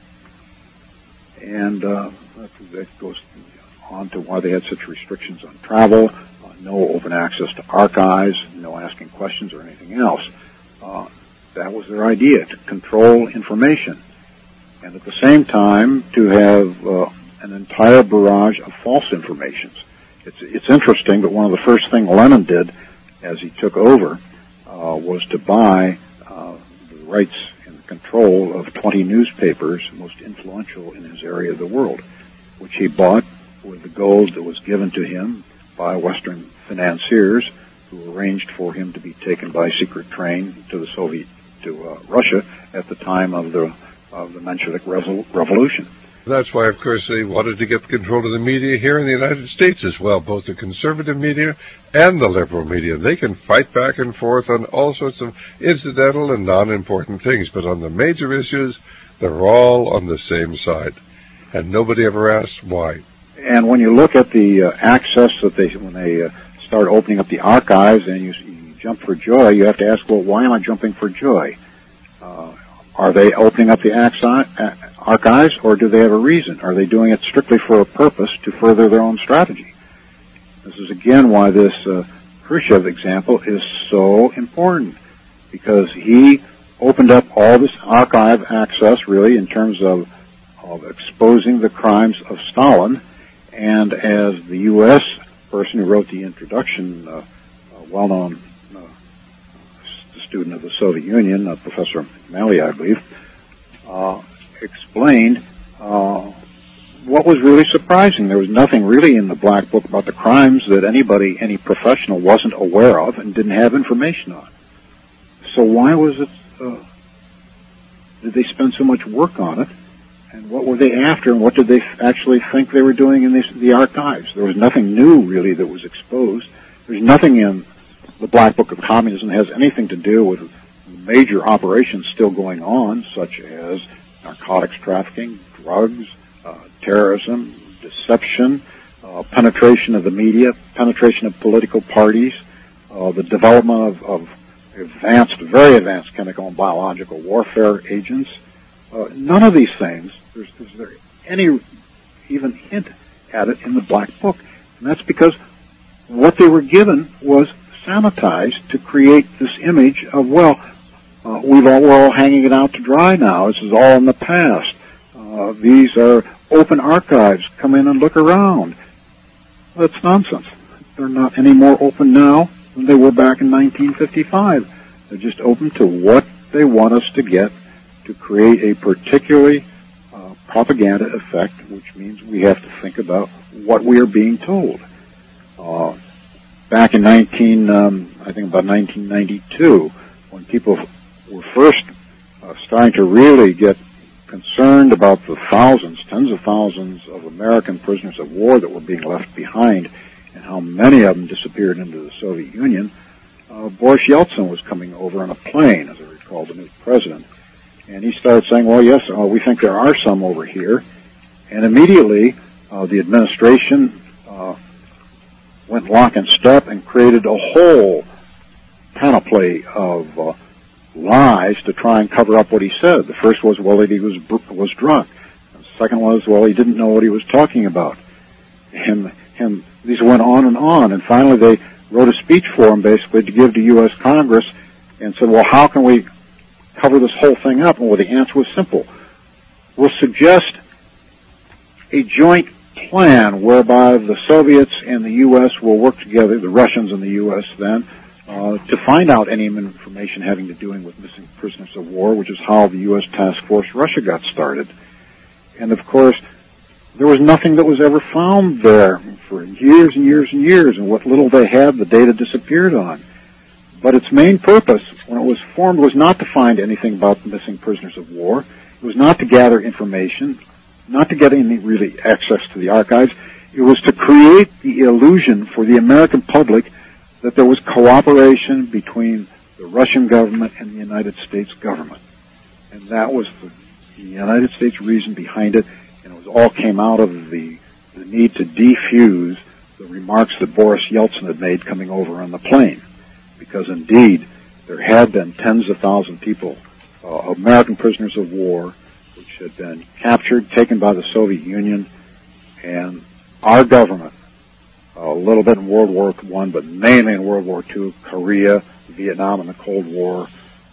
And that goes on to why they had such restrictions on travel, no open access to archives, no asking questions or anything else. That was their idea, to control information. And at the same time, to have an entire barrage of false informations. It's interesting, but one of the first things Lenin did as he took over was to buy the rights and the control of 20 newspapers, most influential in his area of the world, which he bought with the gold that was given to him by Western financiers who arranged for him to be taken by secret train to Russia at the time of the Menshevik Revolution. That's why, of course, they wanted to get control of the media here in the United States as well, both the conservative media and the liberal media. They can fight back and forth on all sorts of incidental and non-important things, but on the major issues, they're all on the same side. And nobody ever asks why. And when you look at the access that when they start opening up the archives and you jump for joy, you have to ask, well, why am I jumping for joy? Are they opening up the archives, or do they have a reason? Are they doing it strictly for a purpose to further their own strategy? This is again why this Khrushchev example is so important, because he opened up all this archive access, really, in terms of exposing the crimes of Stalin. And as the U.S. person who wrote the introduction, a well-known student of the Soviet Union, Professor Malley, I believe, explained what was really surprising. There was nothing really in the Black Book about the crimes that any professional wasn't aware of and didn't have information on. So why was it, did they spend so much work on it? And what were they after, and what did they actually think they were doing in the archives? There was nothing new, really, that was exposed. There's nothing in the Black Book of Communism that has anything to do with major operations still going on, such as narcotics trafficking, drugs, terrorism, deception, penetration of the media, penetration of political parties, the development of very advanced chemical and biological warfare agents, None of these things, is there any even hint at it in the Black Book. And that's because what they were given was sanitized to create this image of, we're all hanging it out to dry now. This is all in the past. These are open archives. Come in and look around. That's nonsense. They're not any more open now than they were back in 1955. They're just open to what they want us to get to create a particularly propaganda effect, which means we have to think about what we are being told. Back in I think about 1992, when people were first starting to really get concerned about the tens of thousands of American prisoners of war that were being left behind and how many of them disappeared into the Soviet Union, Boris Yeltsin was coming over on a plane, as I recall, the new president. And he started saying, well, yes, we think there are some over here. And immediately, the administration went lock and step and created a whole panoply of lies to try and cover up what he said. The first was, well, that he was drunk. The second was, well, he didn't know what he was talking about. And these went on. And finally, they wrote a speech for him, basically, to give to U.S. Congress and said, well, how can we cover this whole thing up? And well, the answer was simple. We'll suggest a joint plan whereby the Soviets and the U.S. will work together, the Russians and the U.S. then, to find out any information having to do with missing prisoners of war, which is how the U.S. Task Force Russia got started. And, of course, there was nothing that was ever found there for years and years and years, and what little they had, the data disappeared on. But its main purpose, when it was formed, was not to find anything about missing prisoners of war. It was not to gather information, not to get any really access to the archives. It was to create the illusion for the American public that there was cooperation between the Russian government and the United States government. And that was the United States reason behind it, and it all came out of the need to defuse the remarks that Boris Yeltsin had made coming over on the plane. Because indeed, there had been tens of thousands of people, American prisoners of war, which had been captured, taken by the Soviet Union, and our government, a little bit in World War I, but mainly in World War II, Korea, Vietnam, and the Cold War,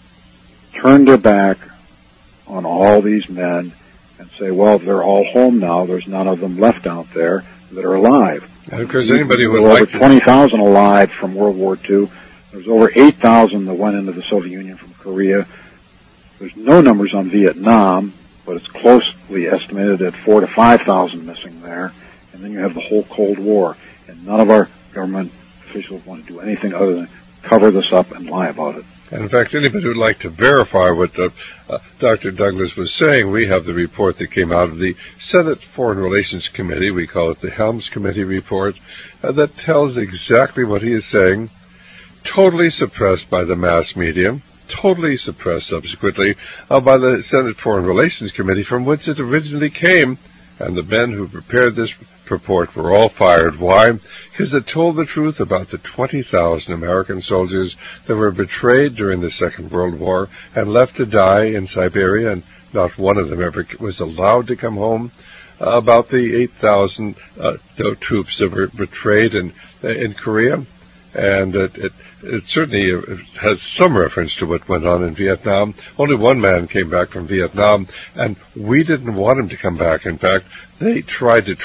turned their back on all these men and say, well, they're all home now. There's none of them left out there that are alive. And of course, anybody who would like like over 20,000 alive from World War II. There's over 8,000 that went into the Soviet Union from Korea. There's no numbers on Vietnam, but it's closely estimated at 4,000 to 5,000 missing there. And then you have the whole Cold War. And none of our government officials want to do anything other than cover this up and lie about it. And in fact, anybody who would like to verify what Dr. Douglas was saying, we have the report that came out of the Senate Foreign Relations Committee. We call it the Helms Committee report, that tells exactly what he is saying. Totally suppressed by the mass media, totally suppressed subsequently by the Senate Foreign Relations Committee, from which it originally came, and the men who prepared this report were all fired. Why? Because it told the truth about the 20,000 American soldiers that were betrayed during the Second World War and left to die in Siberia, and not one of them ever was allowed to come home. About the 8,000 troops that were betrayed in Korea. And it certainly has some reference to what went on in Vietnam. Only one man came back from Vietnam, and we didn't want him to come back. In fact, they tried to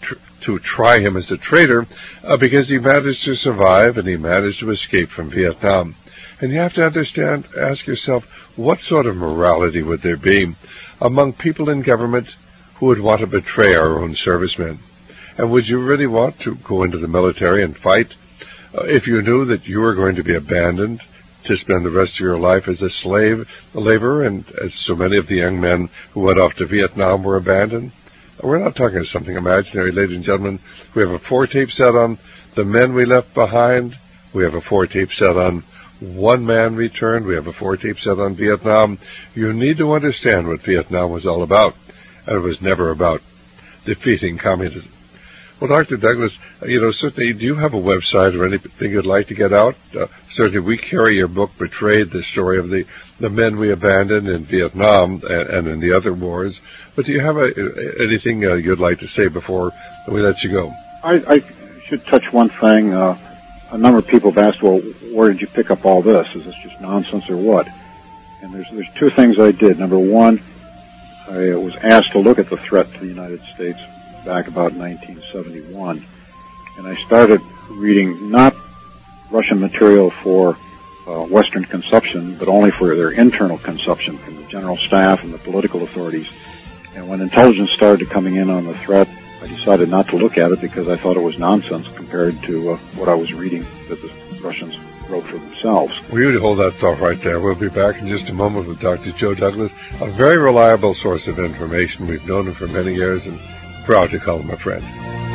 try him as a traitor because he managed to survive and he managed to escape from Vietnam. And you have to ask yourself, what sort of morality would there be among people in government who would want to betray our own servicemen? And would you really want to go into the military and fight if you knew that you were going to be abandoned to spend the rest of your life as a slave laborer, and as so many of the young men who went off to Vietnam were abandoned? We're not talking about something imaginary, ladies and gentlemen. We have a 4-tape set on the men we left behind. We have a 4-tape set on one man returned. We have a 4-tape set on Vietnam. You need to understand what Vietnam was all about, and it was never about defeating communism. Well, Dr. Douglas, certainly, do you have a website or anything you'd like to get out? Certainly, we carry your book, Betrayed, the story of the men we abandoned in Vietnam and in the other wars. But do you have anything you'd like to say before we let you go? I should touch one thing. A number of people have asked, well, where did you pick up all this? Is this just nonsense or what? And there's two things I did. Number one, I was asked to look at the threat to the United States back about 1971, and I started reading not Russian material for Western consumption, but only for their internal consumption from the general staff and the political authorities. And when intelligence started coming in on the threat, I decided not to look at it because I thought it was nonsense compared to what I was reading that the Russians wrote for themselves. We would hold that thought right there. We'll be back in just a moment with Dr. Joe Douglas, a very reliable source of information. We've known him for many years and proud to call him a friend.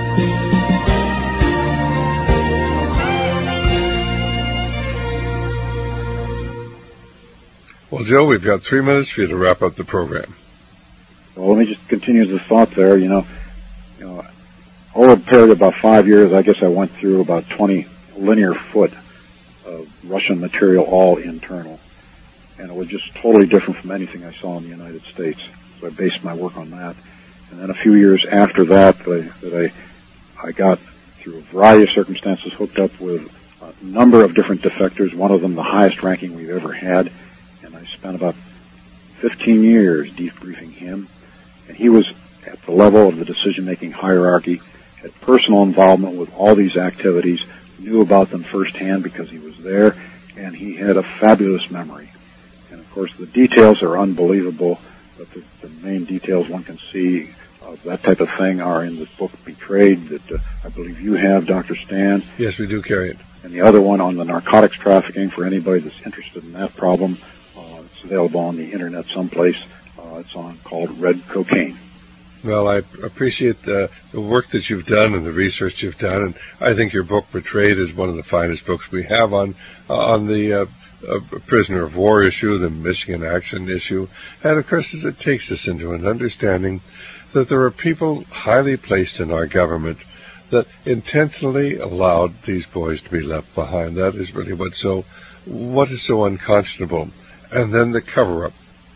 Well, Joe, we've got 3 minutes for you to wrap up the program. Well, let me just continue the thought there. Over a period of about 5 years, I guess I went through about 20 linear foot of Russian material, all internal. And it was just totally different from anything I saw in the United States. So I based my work on that. And then a few years after that, I got, through a variety of circumstances, hooked up with a number of different defectors, one of them the highest ranking we've ever had. And I spent about 15 years debriefing him. And he was at the level of the decision-making hierarchy, had personal involvement with all these activities, knew about them firsthand because he was there, and he had a fabulous memory. And, of course, the details are unbelievable, but the main details one can see of that type of thing are in the book Betrayed that I believe you have, Dr. Stan. Yes, we do carry it. And the other one on the narcotics trafficking for anybody that's interested in that problem. It's available on the Internet someplace. It's called Red Cocaine. Well, I appreciate the work that you've done and the research you've done, and I think your book, Betrayed, is one of the finest books we have on the prisoner of war issue, the Michigan Action issue, and of course it takes us into an understanding that there are people highly placed in our government that intentionally allowed these boys to be left behind. That is really what is so unconscionable. And then the cover-up,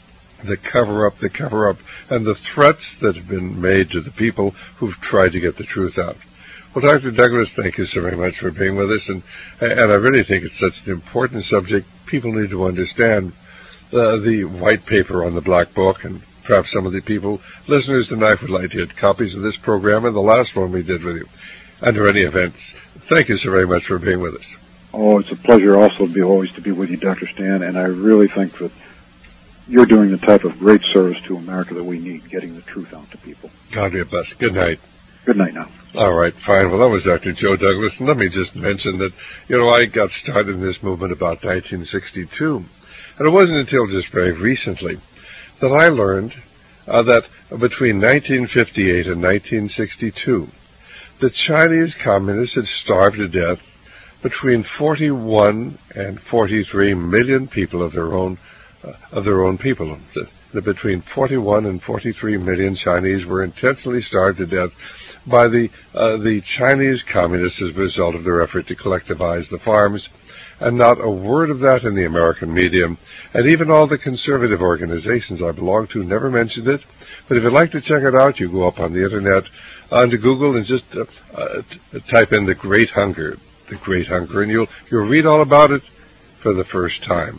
and the threats that have been made to the people who've tried to get the truth out. Well, Dr. Douglas, thank you so very much for being with us, and I really think it's such an important subject. People need to understand the white paper on the black book, and perhaps some of the listeners tonight would like to get copies of this program and the last one we did with you. Under any events, thank you so very much for being with us. Oh, it's a pleasure also always to be with you, Dr. Stan, and I really think that you're doing the type of great service to America that we need, getting the truth out to people. God be bless. Good night. Good night now. All right, fine. Well, that was Dr. Joe Douglas, and let me just mention that, I got started in this movement about 1962, and it wasn't until just very recently that I learned that between 1958 and 1962, the Chinese communists had starved to death between 41 and 43 million people of their own people. Between 41 and 43 million Chinese were intentionally starved to death by the Chinese communists as a result of their effort to collectivize the farms, and not a word of that in the American media, and even all the conservative organizations I belong to never mentioned it. But if you'd like to check it out, you go up on the Internet, onto Google, and just type in the Great Hunger, and you'll read all about it for the first time.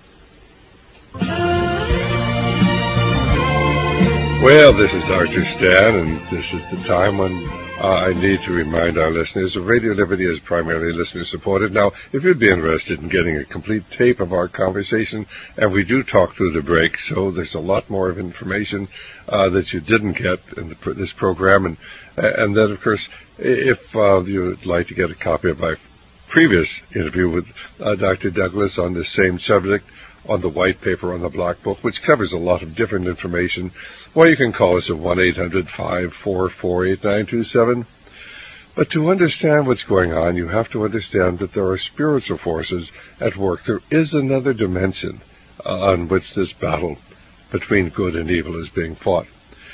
Well, this is Dr. Stan, and this is the time when I need to remind our listeners that Radio Liberty is primarily listener-supported. Now, if you'd be interested in getting a complete tape of our conversation, and we do talk through the break, so there's a lot more of information that you didn't get in this program, and then, of course, if you'd like to get a copy of my previous interview with Dr. Douglas on the same subject, on the white paper on the black book, which covers a lot of different information, well, you can call us at 1-800-544-8927. But to understand what's going on, you have to understand that there are spiritual forces at work. There is another dimension on which this battle between good and evil is being fought.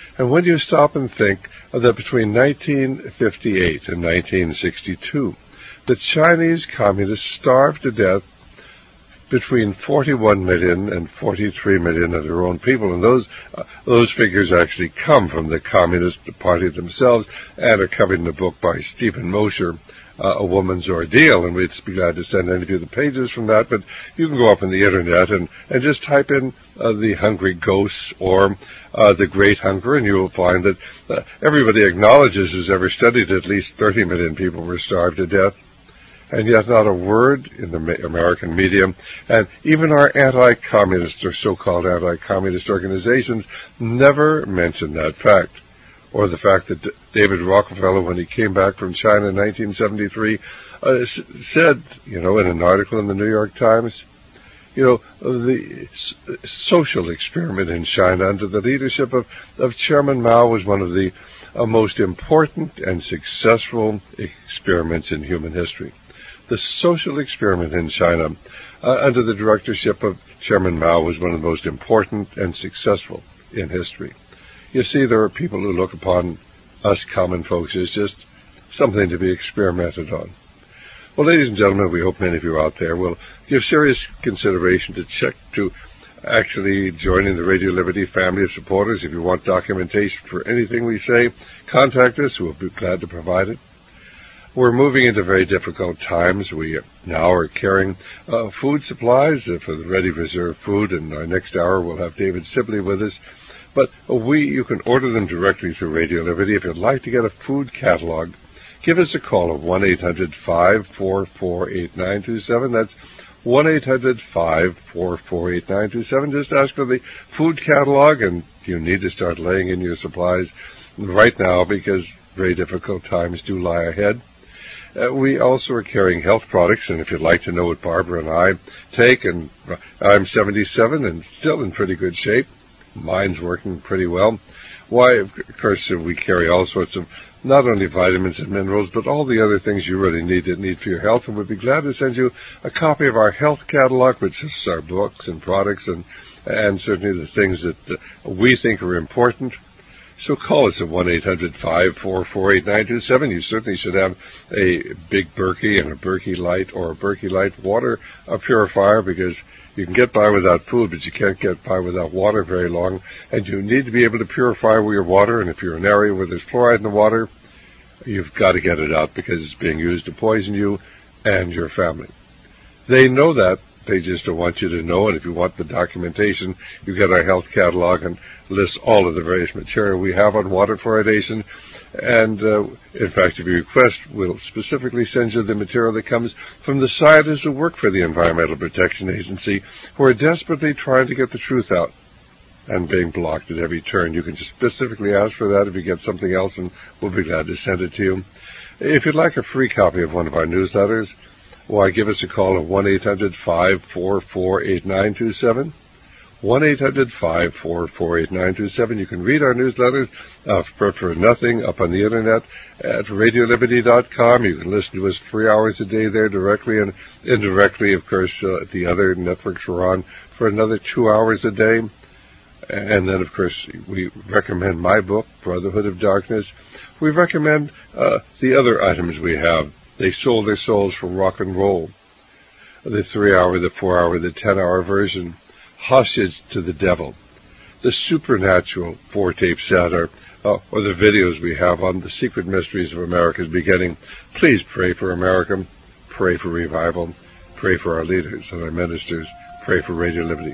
And when you stop and think that between 1958 and 1962, the Chinese communists starved to death between 41 million and 43 million of their own people. And those figures actually come from the Communist Party themselves and are covered in the book by Stephen Mosher, A Woman's Ordeal. And we'd be glad to send any of you the pages from that. But you can go up on the Internet and just type in The Hungry Ghosts or The Great Hunger, and you will find that everybody acknowledges who's ever studied at least 30 million people were starved to death. And yet not a word in the American media, and even our anti-communist or so-called anti-communist organizations never mention that fact. Or the fact that David Rockefeller, when he came back from China in 1973, said, in an article in the New York Times, the social experiment in China under the leadership of Chairman Mao was one of the most important and successful experiments in human history. The social experiment in China under the directorship of Chairman Mao was one of the most important and successful in history. You see, there are people who look upon us common folks as just something to be experimented on. Well, ladies and gentlemen, we hope many of you out there will give serious consideration to actually joining the Radio Liberty family of supporters. If you want documentation for anything we say, contact us. We'll be glad to provide it. We're moving into very difficult times. We now are carrying food supplies for the Ready Reserve Food. In our next hour, we'll have David Sibley with us. But you can order them directly through Radio Liberty. If you'd like to get a food catalog, give us a call of 1-800-544-8927. That's 1-800-544-8927. Just ask for the food catalog, and you need to start laying in your supplies right now because very difficult times do lie ahead. We also are carrying health products, and if you'd like to know what Barbara and I take, and I'm 77 and still in pretty good shape. Mine's working pretty well. Why, of course, we carry all sorts of not only vitamins and minerals, but all the other things you really need for your health, and we'd be glad to send you a copy of our health catalog, which is our books and products and certainly the things that we think are important. So call us at 1-800-544-8927. You certainly should have a big Berkey and a Berkey Light or a Berkey Light water purifier, because you can get by without food, but you can't get by without water very long. And you need to be able to purify your water, and if you're in an area where there's fluoride in the water, you've got to get it out because it's being used to poison you and your family. They know that. They just don't want you to know, and if you want the documentation, you get our health catalog and lists all of the various material we have on water fluoridation. And, in fact, if you request, we'll specifically send you the material that comes from the scientists who work for the Environmental Protection Agency, who are desperately trying to get the truth out and being blocked at every turn. You can specifically ask for that if you get something else, and we'll be glad to send it to you. If you'd like a free copy of one of our newsletters, why, give us a call at 1-800-544-8927. 1-800-544-8927. You can read our newsletters for nothing up on the Internet at radioliberty.com. You can listen to us 3 hours a day there directly, and indirectly, of course, the other networks we're on for another 2 hours a day. And then, of course, we recommend my book, Brotherhood of Darkness. We recommend the other items we have. They sold their souls for rock and roll. The 3-hour, the 4-hour, the 10-hour version. Hostage to the Devil. The Supernatural 4-tape set, or the videos we have on the secret mysteries of America's beginning. Please pray for America. Pray for revival. Pray for our leaders and our ministers. Pray for Radio Liberty.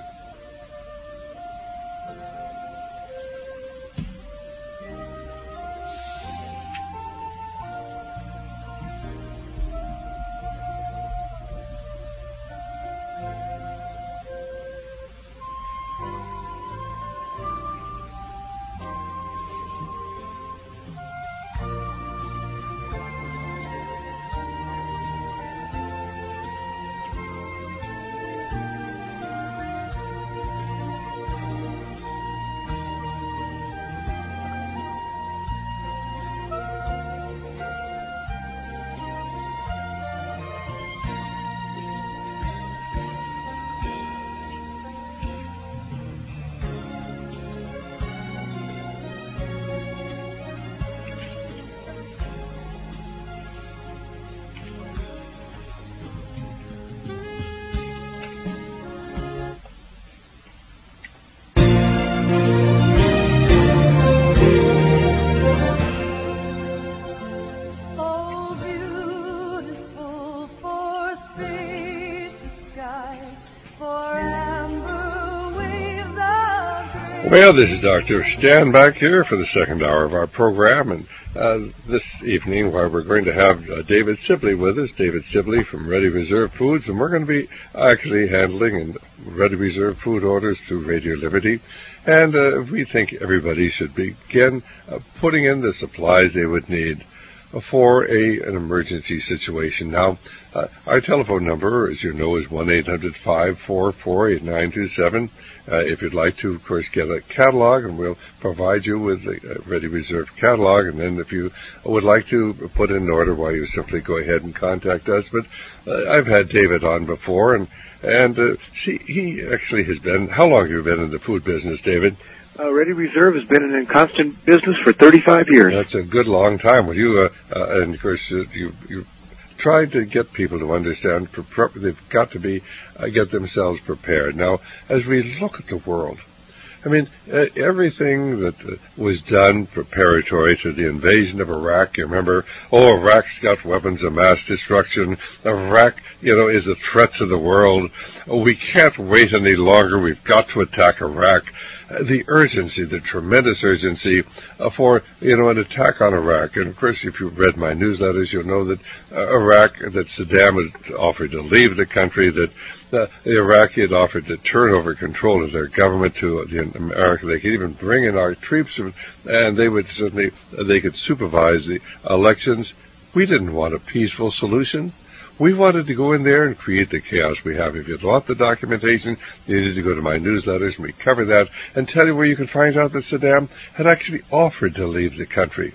Well, this is Dr. Stan back here for the second hour of our program, and this evening we're going to have David Sibley with us, David Sibley from Ready Reserve Foods, and we're going to be actually handling Ready Reserve food orders through Radio Liberty, and we think everybody should begin putting in the supplies they would need for an emergency situation. Now, our telephone number, as you know, is 1-800-544-8927. If you'd like to, of course, get a catalog, and we'll provide you with a Ready Reserve catalog. And then if you would like to put in an order, well, you simply go ahead and contact us. But I've had David on before, and he actually has been. How long have you been in the food business, David? Ready Reserve has been in constant business for 35 years. That's a good long time. Well, you and of course you tried to get people to understand they've got to get themselves prepared. Now, as we look at the world, I mean, everything that was done preparatory to the invasion of Iraq, you remember, Iraq's got weapons of mass destruction. Iraq, is a threat to the world. We can't wait any longer. We've got to attack Iraq. The urgency, the tremendous urgency for, an attack on Iraq. And, of course, if you've read my newsletters, you'll know that that Saddam had offered to leave the country, that the Iraqi had offered to turn over control of their government to America. They could even bring in our troops, and they could supervise the elections. We didn't want a peaceful solution. We wanted to go in there and create the chaos we have. If you'd want the documentation, you need to go to my newsletters, and we cover that, and tell you where you can find out that Saddam had actually offered to leave the country.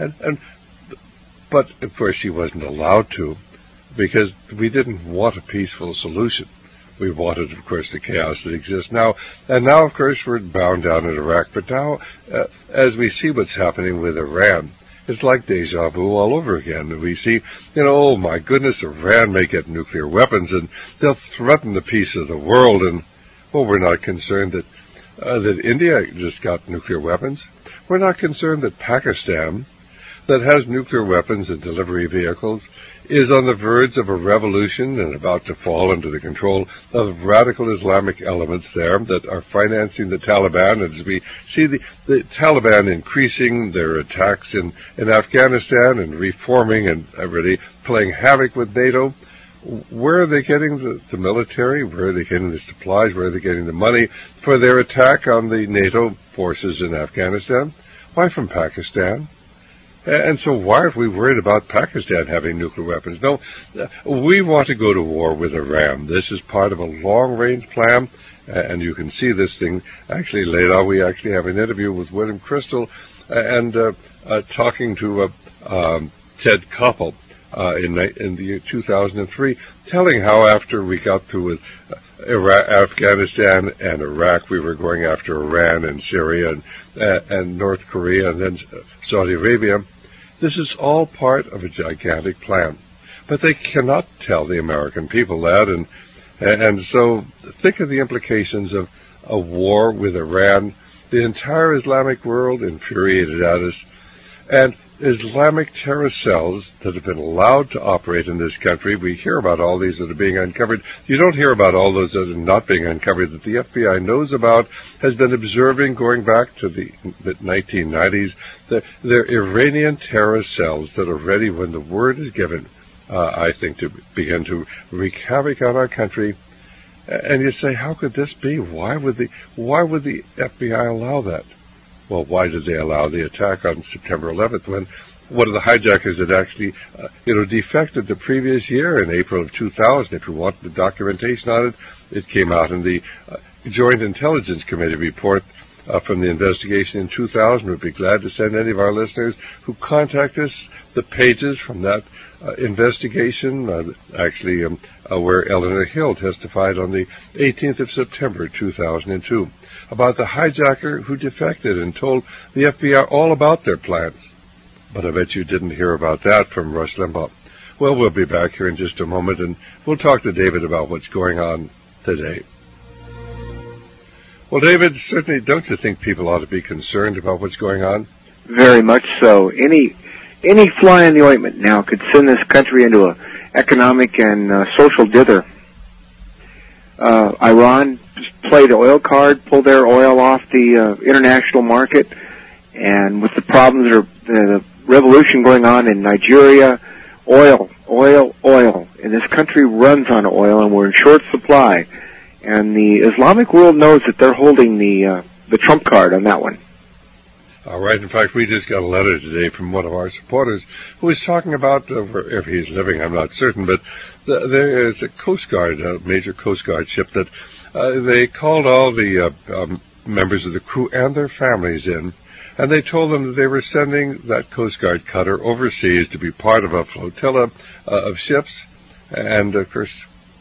But, of course, he wasn't allowed to, because we didn't want a peaceful solution. We wanted, of course, the chaos that exists now. And now, of course, we're bound down in Iraq. But now, as we see what's happening with Iran, it's like deja vu all over again. And we see, oh, my goodness, Iran may get nuclear weapons, and they'll threaten the peace of the world. And, we're not concerned that India just got nuclear weapons. We're not concerned that Pakistan, that has nuclear weapons and delivery vehicles, is on the verge of a revolution and about to fall under the control of radical Islamic elements there that are financing the Taliban. And as we see the Taliban increasing their attacks in Afghanistan and reforming and really playing havoc with NATO, where are they getting the military? Where are they getting the supplies? Where are they getting the money for their attack on the NATO forces in Afghanistan? Why, from Pakistan? And so why are we worried about Pakistan having nuclear weapons? No, we want to go to war with Iran. This is part of a long-range plan, and you can see this thing actually laid out. We actually have an interview with William Crystal and talking to Ted Koppel in the year 2003, telling how after we got through with Afghanistan and Iraq, we were going after Iran and Syria and North Korea and then Saudi Arabia. This is all part of a gigantic plan. But they cannot tell the American people that, and so think of the implications of a war with Iran. The entire Islamic world infuriated at us, and Islamic terror cells that have been allowed to operate in this country. We hear about all these that are being uncovered. You don't hear about all those that are not being uncovered that the FBI knows about, has been observing going back to the 1990s. They're Iranian terror cells that are ready when the word is given, I think, to begin to wreak havoc on our country. And you say, how could this be? Why would the FBI allow that? Well, why did they allow the attack on September 11th when one of the hijackers had actually, defected the previous year in April of 2000? If you want the documentation on it, it came out in the Joint Intelligence Committee report from the investigation in 2000. We'd be glad to send any of our listeners who contact us the pages from that investigation, where Eleanor Hill testified on the 18th of September 2002 about the hijacker who defected and told the FBI all about their plans. But I bet you didn't hear about that from Rush Limbaugh. Well, we'll be back here in just a moment, and we'll talk to David about what's going on today. Well, David, certainly don't you think people ought to be concerned about what's going on? Very much so. Any fly in the ointment now could send this country into an economic and social dither. Iran play the oil card, pull their oil off the international market. And with the problems or the revolution going on in Nigeria, oil. And this country runs on oil, and we're in short supply. And the Islamic world knows that they're holding the trump card on that one. All right. In fact, we just got a letter today from one of our supporters who was talking about, if he's living, I'm not certain, but there is a Coast Guard, a major Coast Guard ship that they called all the members of the crew and their families in, and they told them that they were sending that Coast Guard cutter overseas to be part of a flotilla of ships, and of course,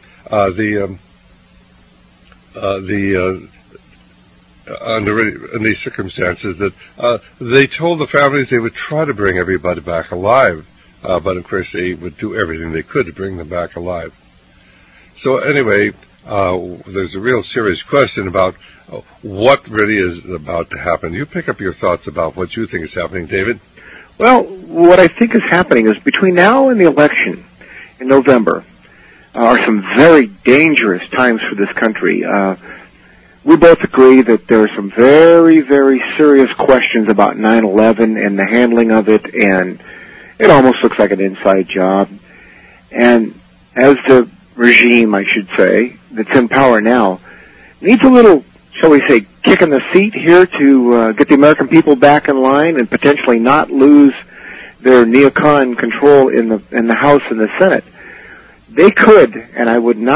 under these circumstances, that they told the families they would try to bring everybody back alive, but of course they would do everything they could to bring them back alive. So anyway, there's a real serious question about what really is about to happen. You pick up your thoughts about what you think is happening, David. Well, what I think is happening is between now and the election in November are some very dangerous times for this country. We both agree that there are some very, very serious questions about 9/11 and the handling of it, and it almost looks like an inside job. And as the regime, I should say, that's in power now, needs a little, shall we say, kick in the seat here to get the American people back in line and potentially not lose their neocon control in the House and the Senate. They could, and I wouldn't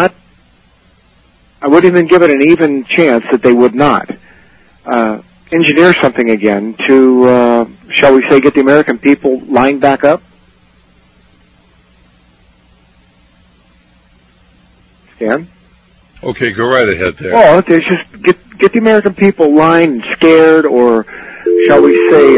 even give it an even chance that they would not engineer something again to, shall we say, get the American people lined back up. Stan? Okay, go right ahead there. Oh, there's just get the American people lined and scared, or shall we say,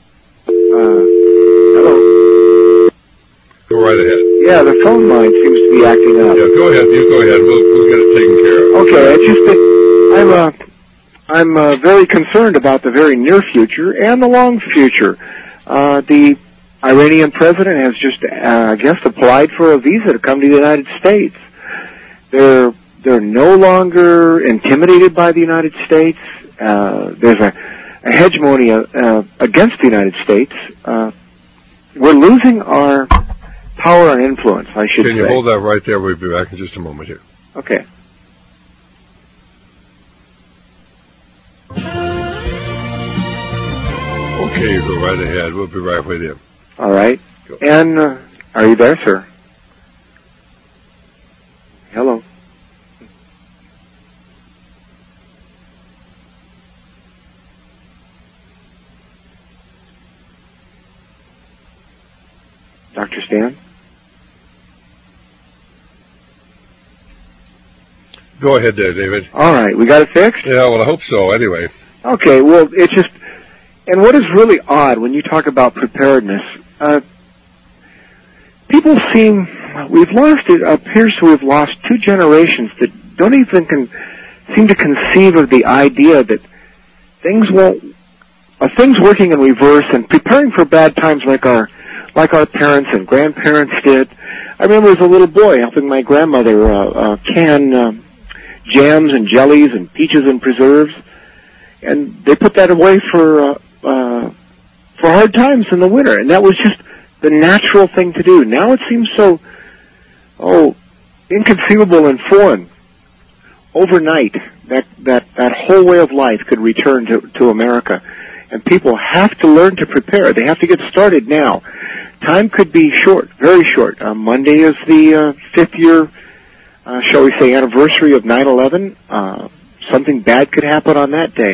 hello? Go right ahead. Yeah, the phone line seems to be acting up. Yeah, go ahead. You go ahead. We'll get it taken care of. Okay, it's just that I'm very concerned about the very near future and the long future. The Iranian president has just, I guess, applied for a visa to come to the United States. They're no longer intimidated by the United States. There's a hegemony against the United States. We're losing our power and influence, I should say. Can you hold that right there? We'll be back in just a moment here. Okay. Okay, you go right ahead. We'll be right with you. All right. Go. And are you there, sir? Hello. Dr. Stan? Go ahead there, David. All right, we got it fixed? Yeah, well, I hope so, anyway. Okay, well, it's just, and what is really odd when you talk about preparedness, people it appears to have lost two generations that don't even seem to conceive of the idea that things working in reverse and preparing for bad times like our parents and grandparents did. I remember as a little boy helping my grandmother can jams and jellies and peaches and preserves, and they put that away for hard times in the winter, and that was just the natural thing to do. Now it seems so inconceivable and foreign. Overnight, that whole way of life could return to America, and people have to learn to prepare. They have to get started now. Time could be short, very short. Monday is the 5th year, shall we say, anniversary of 9/11. Something bad could happen on that day.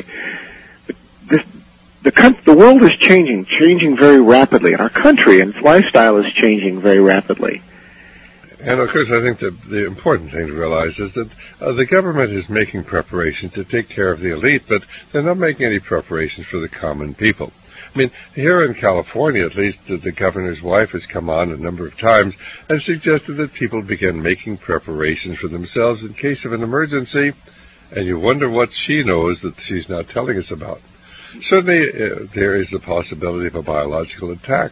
But the world is changing very rapidly, and our country and its lifestyle is changing very rapidly. And, of course, I think the important thing to realize is that the government is making preparations to take care of the elite, but they're not making any preparations for the common people. I mean, here in California, at least, the governor's wife has come on a number of times and suggested that people begin making preparations for themselves in case of an emergency, and you wonder what she knows that she's not telling us about. Certainly, there is the possibility of a biological attack.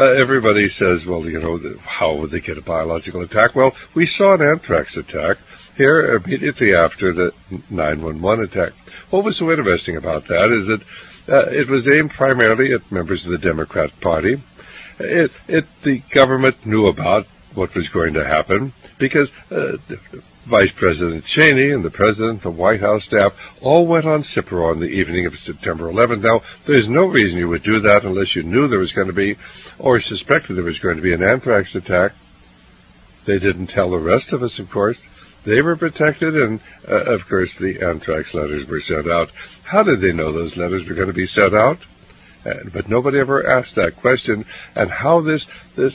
Everybody says, well, how would they get a biological attack? Well, we saw an anthrax attack, here immediately after the 9/11 attack. What was so interesting about that is that it was aimed primarily at members of the Democrat Party. The government knew about what was going to happen because Vice President Cheney and the President, the White House staff, all went on Cipro on the evening of September 11th. Now, there's no reason you would do that unless you knew there was going to be, or suspected there was going to be an anthrax attack. They didn't tell the rest of us, of course. They were protected, and, of course, the anthrax letters were sent out. How did they know those letters were going to be sent out? But nobody ever asked that question, and how this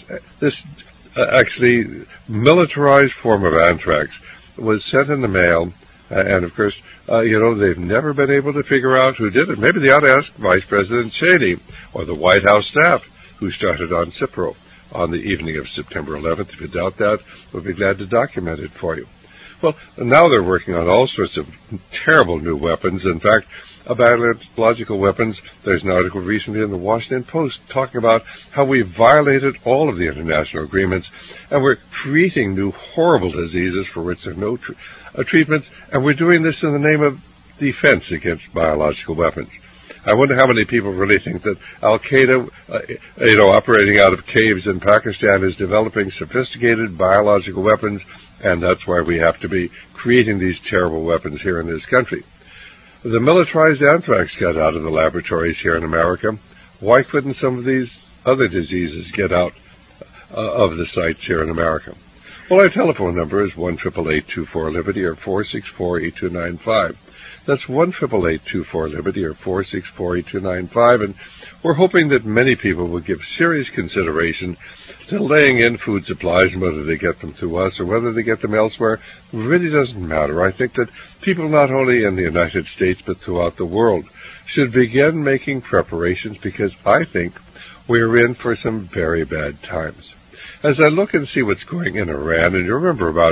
actually militarized form of anthrax was sent in the mail, and of course, they've never been able to figure out who did it. Maybe they ought to ask Vice President Cheney or the White House staff who started on Cipro on the evening of September 11th. If you doubt that, we'll be glad to document it for you. Well, now they're working on all sorts of terrible new weapons. In fact, biological weapons. There's an article recently in the Washington Post talking about how we violated all of the international agreements, and we're creating new horrible diseases for which there are no treatments, and we're doing this in the name of defense against biological weapons. I wonder how many people really think that Al-Qaeda, operating out of caves in Pakistan, is developing sophisticated biological weapons, and that's why we have to be creating these terrible weapons here in this country. The militarized anthrax got out of the laboratories here in America. Why couldn't some of these other diseases get out of the sites here in America? Well, our telephone number is 1-888-24-LIBERTY or 464-8295. That's 1-888-24-LIBERTY or 464-8295, and we're hoping that many people will give serious consideration to laying in food supplies, and whether they get them through us or whether they get them elsewhere really doesn't matter. I think that people not only in the United States but throughout the world should begin making preparations, because I think we're in for some very bad times. As I look and see what's going in Iran, and you remember about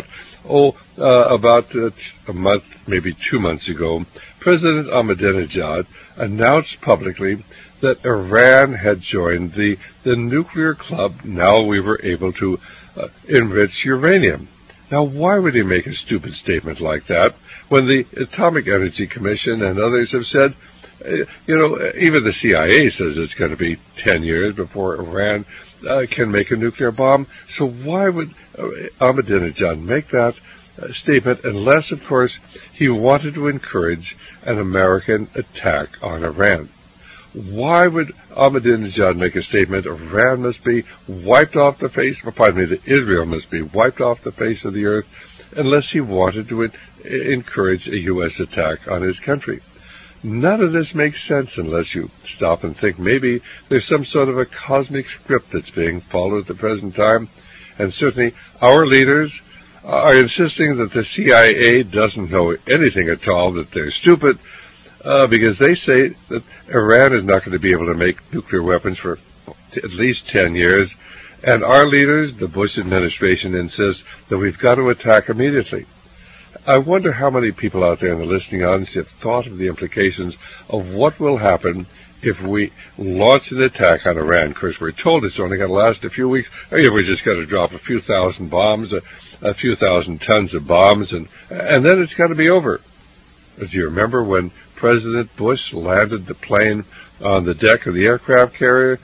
a month, maybe 2 months ago, President Ahmadinejad announced publicly that Iran had joined the nuclear club. Now we were able to enrich uranium. Now, why would he make a stupid statement like that when the Atomic Energy Commission and others have said, even the CIA says it's going to be 10 years before Iran can make a nuclear bomb? So why would Ahmadinejad make that statement unless, of course, he wanted to encourage an American attack on Iran? Why would Ahmadinejad make a statement, Iran must be wiped off the face, that Israel must be wiped off the face of the earth, unless he wanted to encourage a U.S. attack on his country? None of this makes sense unless you stop and think maybe there's some sort of a cosmic script that's being followed at the present time. And certainly our leaders are insisting that the CIA doesn't know anything at all, that they're stupid, because they say that Iran is not going to be able to make nuclear weapons for at least 10 years. And our leaders, the Bush administration, insist that we've got to attack immediately. I wonder how many people out there in the listening audience have thought of the implications of what will happen if we launch an attack on Iran. Of course, we're told it's only going to last a few weeks. We just got to drop a few thousand bombs, a few thousand tons of bombs, and then it's got to be over. Do you remember when President Bush landed the plane on the deck of the aircraft carrier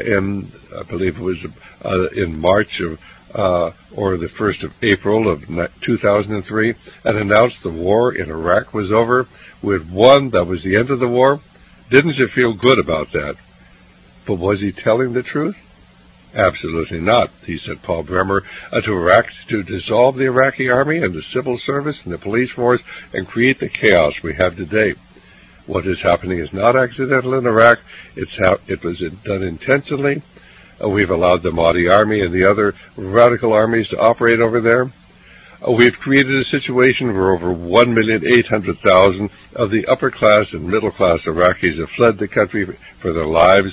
I believe it was in March of or the 1st of April of 2003, and announced the war in Iraq was over? We'd won. That was the end of the war. Didn't you feel good about that? But was he telling the truth? Absolutely not. He sent Paul Bremer to Iraq to dissolve the Iraqi army and the civil service and the police force and create the chaos we have today. What is happening is not accidental in Iraq. It was done intentionally. We've allowed the Mahdi army and the other radical armies to operate over there. We've created a situation where over 1,800,000 of the upper class and middle class Iraqis have fled the country for their lives.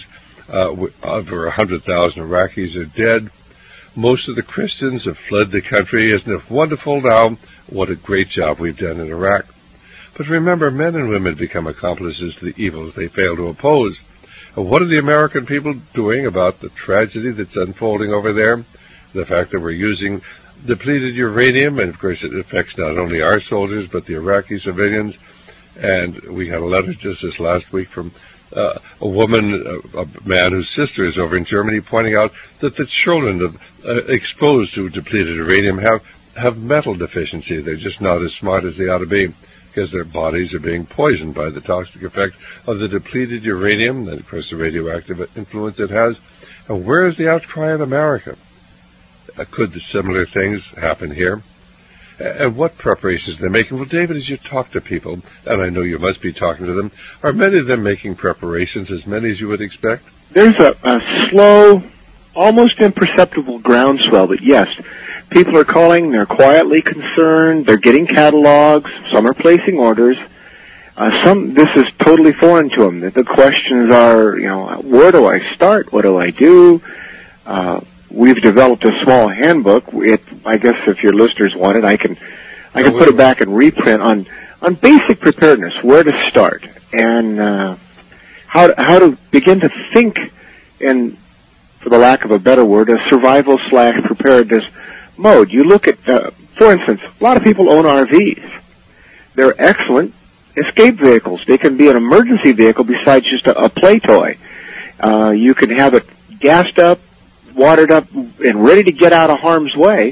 Over 100,000 Iraqis are dead. Most of the Christians have fled the country. Isn't it wonderful now? What a great job we've done in Iraq. But remember, men and women become accomplices to the evils they fail to oppose. What are the American people doing about the tragedy that's unfolding over there? The fact that we're using depleted uranium, and of course it affects not only our soldiers but the Iraqi civilians. And we had a letter just this last week from a man whose sister is over in Germany, pointing out that the children exposed to depleted uranium have metal deficiency. They're just not as smart as they ought to be, because their bodies are being poisoned by the toxic effect of the depleted uranium, and of course the radioactive influence it has. And where is the outcry in America? Could the similar things happen here? And what preparations they're making? Well, David, as you talk to people, and I know you must be talking to them, are many of them making preparations, as many as you would expect? There's a slow, almost imperceptible groundswell, but yes, people are calling, they're quietly concerned, they're getting catalogs, some are placing orders. This is totally foreign to them. The questions are, where do I start? What do I do? We've developed a small handbook. I guess if your listeners want it, I can put it back in reprint on basic preparedness, where to start, and how to begin to think in, for the lack of a better word, a survival/preparedness mode. You look at, for instance, a lot of people own RVs. They're excellent escape vehicles. They can be an emergency vehicle besides just a play toy. You can have it gassed up, watered up, and ready to get out of harm's way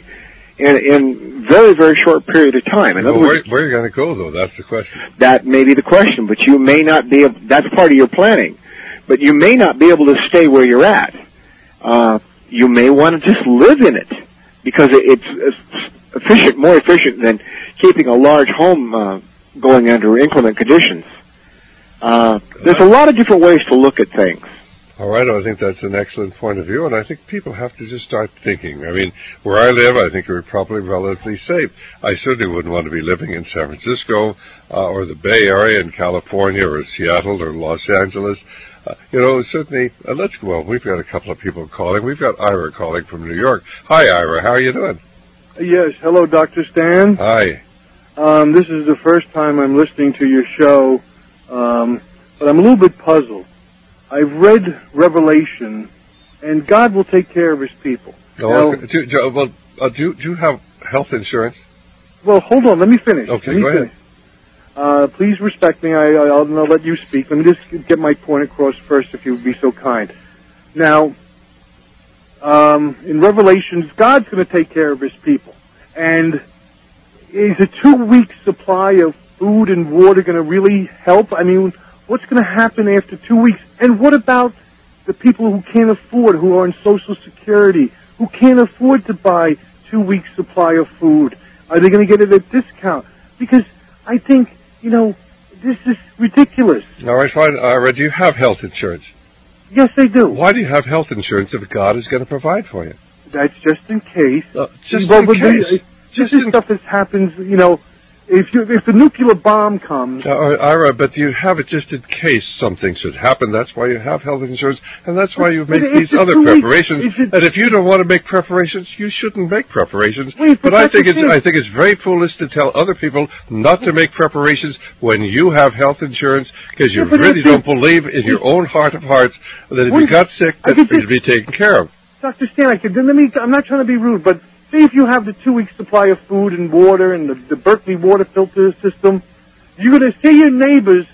in very, very short period of time. In other words, where are you going to go, though? That's the question. That may be the question, but you may not be able, that's part of your planning, but you may not be able to stay where you're at. You may want to just live in it, because it's more efficient than keeping a large home going under inclement conditions. There's a lot of different ways to look at things. All right, I think that's an excellent point of view, and I think people have to just start thinking. I mean, where I live, I think we're probably relatively safe. I certainly wouldn't want to be living in San Francisco or the Bay Area in California or Seattle or Los Angeles. Certainly, let's go on. We've got a couple of people calling. We've got Ira calling from New York. Hi, Ira. How are you doing? Yes. Hello, Dr. Stan. Hi. This is the first time I'm listening to your show, but I'm a little bit puzzled. I've read Revelation, and God will take care of His people. Do you have health insurance? Well, hold on. Let me finish. Okay, go ahead. Please respect me. I'll let you speak. Let me just get my point across first, if you would be so kind. Now, in Revelations, God's going to take care of His people. And is a 2-week supply of food and water going to really help? I mean, what's going to happen after 2 weeks? And what about the people who can't afford, who are on Social Security, who can't afford to buy 2 weeks' supply of food? Are they going to get it at a discount? Because I think, this is ridiculous. All right, fine. Ira, do you have health insurance? Yes, I do. Why do you have health insurance if God is going to provide for you? That's just in case. Just in case. This is stuff that happens, if the nuclear bomb comes... Ira, but you have it just in case something should happen. That's why you have health insurance, and that's why you make these other preparations. And if you don't want to make preparations, you shouldn't make preparations. But I think it's very foolish to tell other people not to make preparations when you have health insurance, because you really don't believe in your own heart of hearts that if you got sick, that you'd be taken care of. Dr. Stan, I'm not trying to be rude, but... say if you have the 2-week supply of food and water and the Berkeley water filter system, you're going to say your neighbors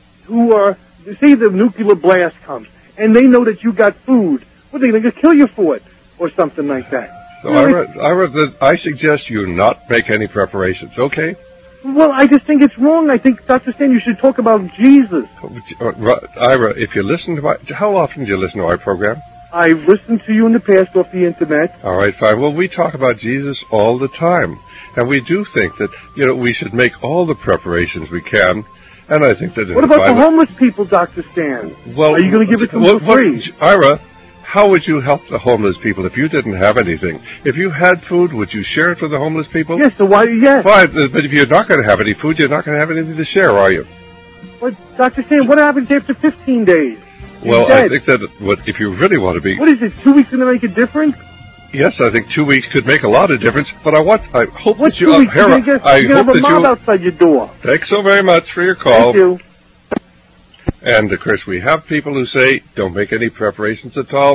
say the nuclear blast comes, and they know that you got food. What, are they going to kill you for it? Or something like that. So I suggest you not make any preparations, okay? Well, I just think it's wrong. I think, Dr. Stan, you should talk about Jesus. Ira, if you listen to how often do you listen to our program? I've listened to you in the past off the Internet. All right, fine. Well, we talk about Jesus all the time. And we do think that, we should make all the preparations we can. And I think that... What about the homeless people, Dr. Stan? Well, are you going to give it to them for free? Ira, how would you help the homeless people if you didn't have anything? If you had food, would you share it with the homeless people? Yes, so why... Yes. Fine, but if you're not going to have any food, you're not going to have anything to share, are you? But, Dr. Stan, what happens after 15 days? Well, I think that if you really want to be... What is it, 2 weeks going to make a difference? Yes, I think 2 weeks could make a lot of difference, but I hope what that you... You're going to have a mob outside your door. Thanks so very much for your call. Thank you. And, of course, we have people who say, don't make any preparations at all.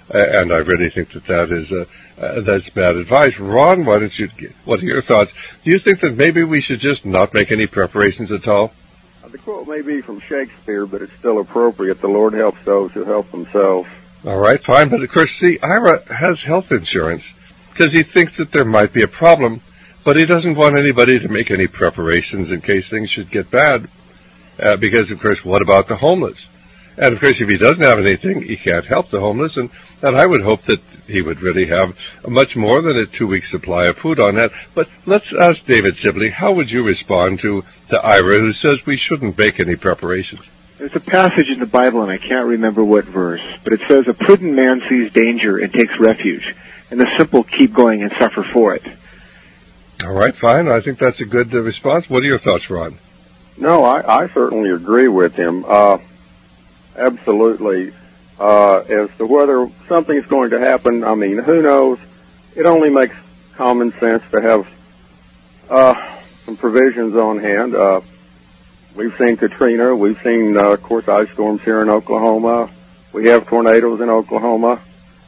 and I really think that's bad advice. Ron, what are your thoughts? Do you think that maybe we should just not make any preparations at all? The quote may be from Shakespeare, but it's still appropriate. The Lord helps those who help themselves. All right, fine. But, of course, see, Ira has health insurance because he thinks that there might be a problem, but he doesn't want anybody to make any preparations in case things should get bad. Because, of course, what about the homeless? And, of course, if he doesn't have anything, he can't help the homeless. And I would hope that he would really have much more than a 2-week supply of food on that. But let's ask David Sibley, how would you respond to Ira, who says we shouldn't make any preparations? There's a passage in the Bible, and I can't remember what verse, but it says, a prudent man sees danger and takes refuge, and the simple keep going and suffer for it. All right, fine. I think that's a good response. What are your thoughts, Ron? No, I certainly agree with him. Absolutely. As to whether something's going to happen, I mean, who knows? It only makes common sense to have some provisions on hand. We've seen Katrina. We've seen, of course, ice storms here in Oklahoma. We have tornadoes in Oklahoma.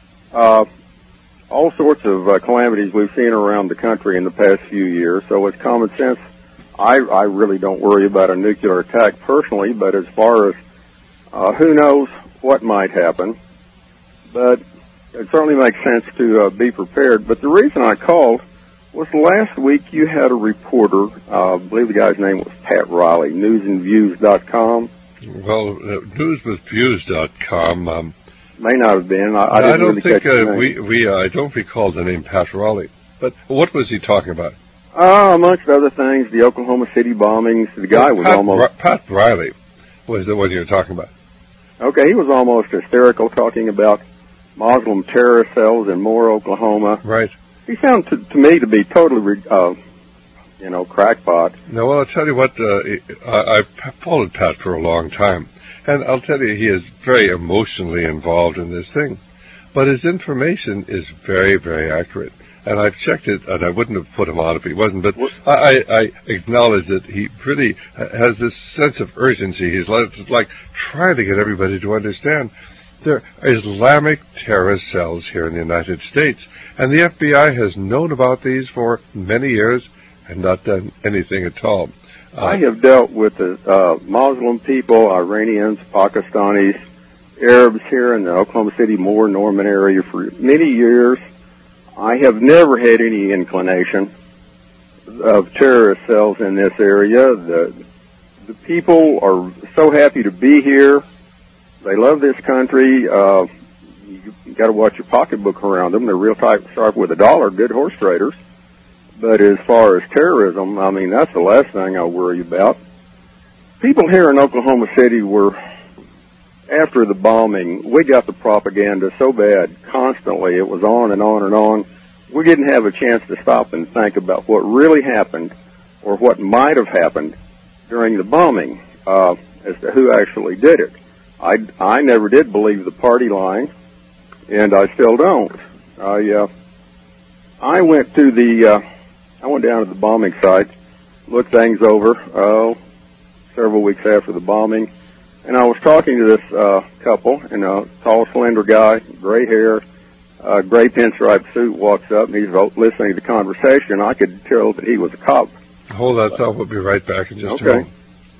All sorts of calamities we've seen around the country in the past few years. So it's common sense. I really don't worry about a nuclear attack personally, but as far as who knows what might happen. But it certainly makes sense to be prepared. But the reason I called was last week you had a reporter, I believe the guy's name was Pat Riley, newsandviews.com. Well, newswithviews.com. May not have been. I didn't don't really think catch the name. I don't recall the name Pat Riley. But what was he talking about? Amongst other things, the Oklahoma City bombings. The guy was Pat Riley was the one you were talking about. Okay, he was almost hysterical talking about Muslim terrorist cells in Moore, Oklahoma. Right. He sounded to me to be totally, crackpot. No, well, I'll tell you what, I've followed Pat for a long time, and I'll tell you, he is very emotionally involved in this thing. But his information is very, very accurate. And I've checked it, and I wouldn't have put him on if he wasn't, but I acknowledge that he really has this sense of urgency. He's like trying to get everybody to understand there are Islamic terrorist cells here in the United States, and the FBI has known about these for many years and not done anything at all. I have dealt with the Muslim people, Iranians, Pakistanis, Arabs here in the Oklahoma City, Moore, Norman area for many years. I have never had any inclination of terrorist cells in this area. The people are so happy to be here. They love this country. You got to watch your pocketbook around them. They're real tight, sharp with a dollar, good horse traders. But as far as terrorism, I mean, that's the last thing I worry about. People here in Oklahoma City were, after the bombing, we got the propaganda so bad constantly. It was on and on and on. We didn't have a chance to stop and think about what really happened or what might have happened during the bombing as to who actually did it. I never did believe the party line, and I still don't. I went down to the bombing site, looked things over, several weeks after the bombing, and I was talking to this couple, and a tall, slender guy, gray hair, gray pinstripe suit, walks up, and he's listening to the conversation. I could tell that he was a cop. Hold that thought. We'll be right back in just a moment.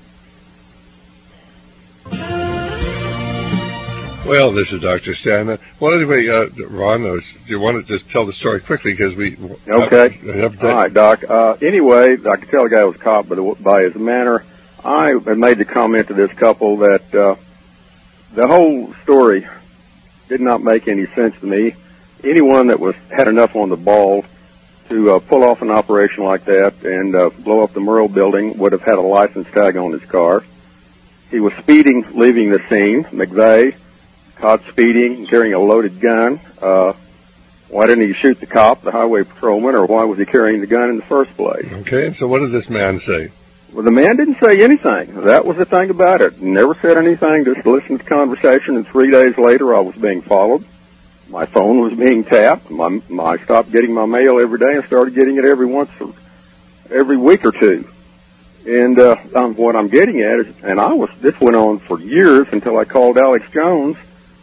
Well, this is Dr. Stan. Well, anyway, Ron, do you want to just tell the story quickly because we... Okay. All right, Doc. Anyway, I could tell the guy was a cop by his manner. I had made the comment to this couple that the whole story did not make any sense to me. Anyone that had enough on the ball to pull off an operation like that and blow up the Murrell building would have had a license tag on his car. He was speeding, leaving the scene. McVeigh caught speeding, carrying a loaded gun. Why didn't he shoot the cop, the highway patrolman, or why was he carrying the gun in the first place? Okay, and so what did this man say? Well, the man didn't say anything. That was the thing about it. Never said anything, just listened to the conversation, and 3 days later I was being followed. My phone was being tapped. I stopped getting my mail every day and started getting it every week or two. And what I'm getting at is, this went on for years until I called Alex Jones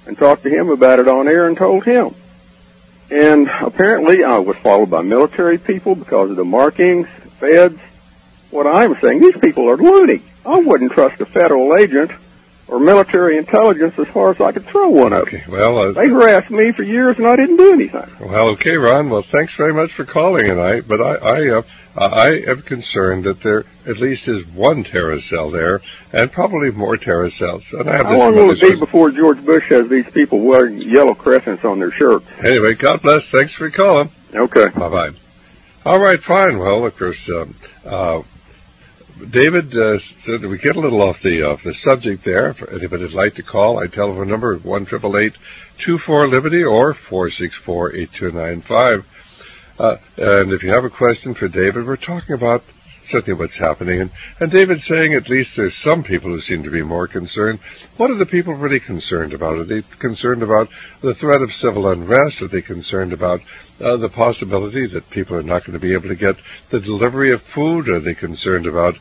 and talked to him about it on air and told him. And apparently I was followed by military people because of the markings, feds. What I'm saying, these people are loony. I wouldn't trust a federal agent or military intelligence as far as I could throw one of them. Okay, well... they harassed me for years and I didn't do anything. Well, okay, Ron. Well, thanks very much for calling tonight. But I am concerned that there at least is one terrorist cell there, and probably more terrorist cells. And I have How long will it be before George Bush has these people wearing yellow crescents on their shirts? Anyway, God bless. Thanks for calling. Okay. Bye-bye. All right, fine. Well, of course... David, so we get a little off the subject there. For anybody who'd like to call, our telephone number is 1-888-24-LIBERTY or 464-8295. And if you have a question for David, we're talking about certainly what's happening. And David's saying at least there's some people who seem to be more concerned. What are the people really concerned about? Are they concerned about the threat of civil unrest? Are they concerned about the possibility that people are not going to be able to get the delivery of food? Are they concerned about,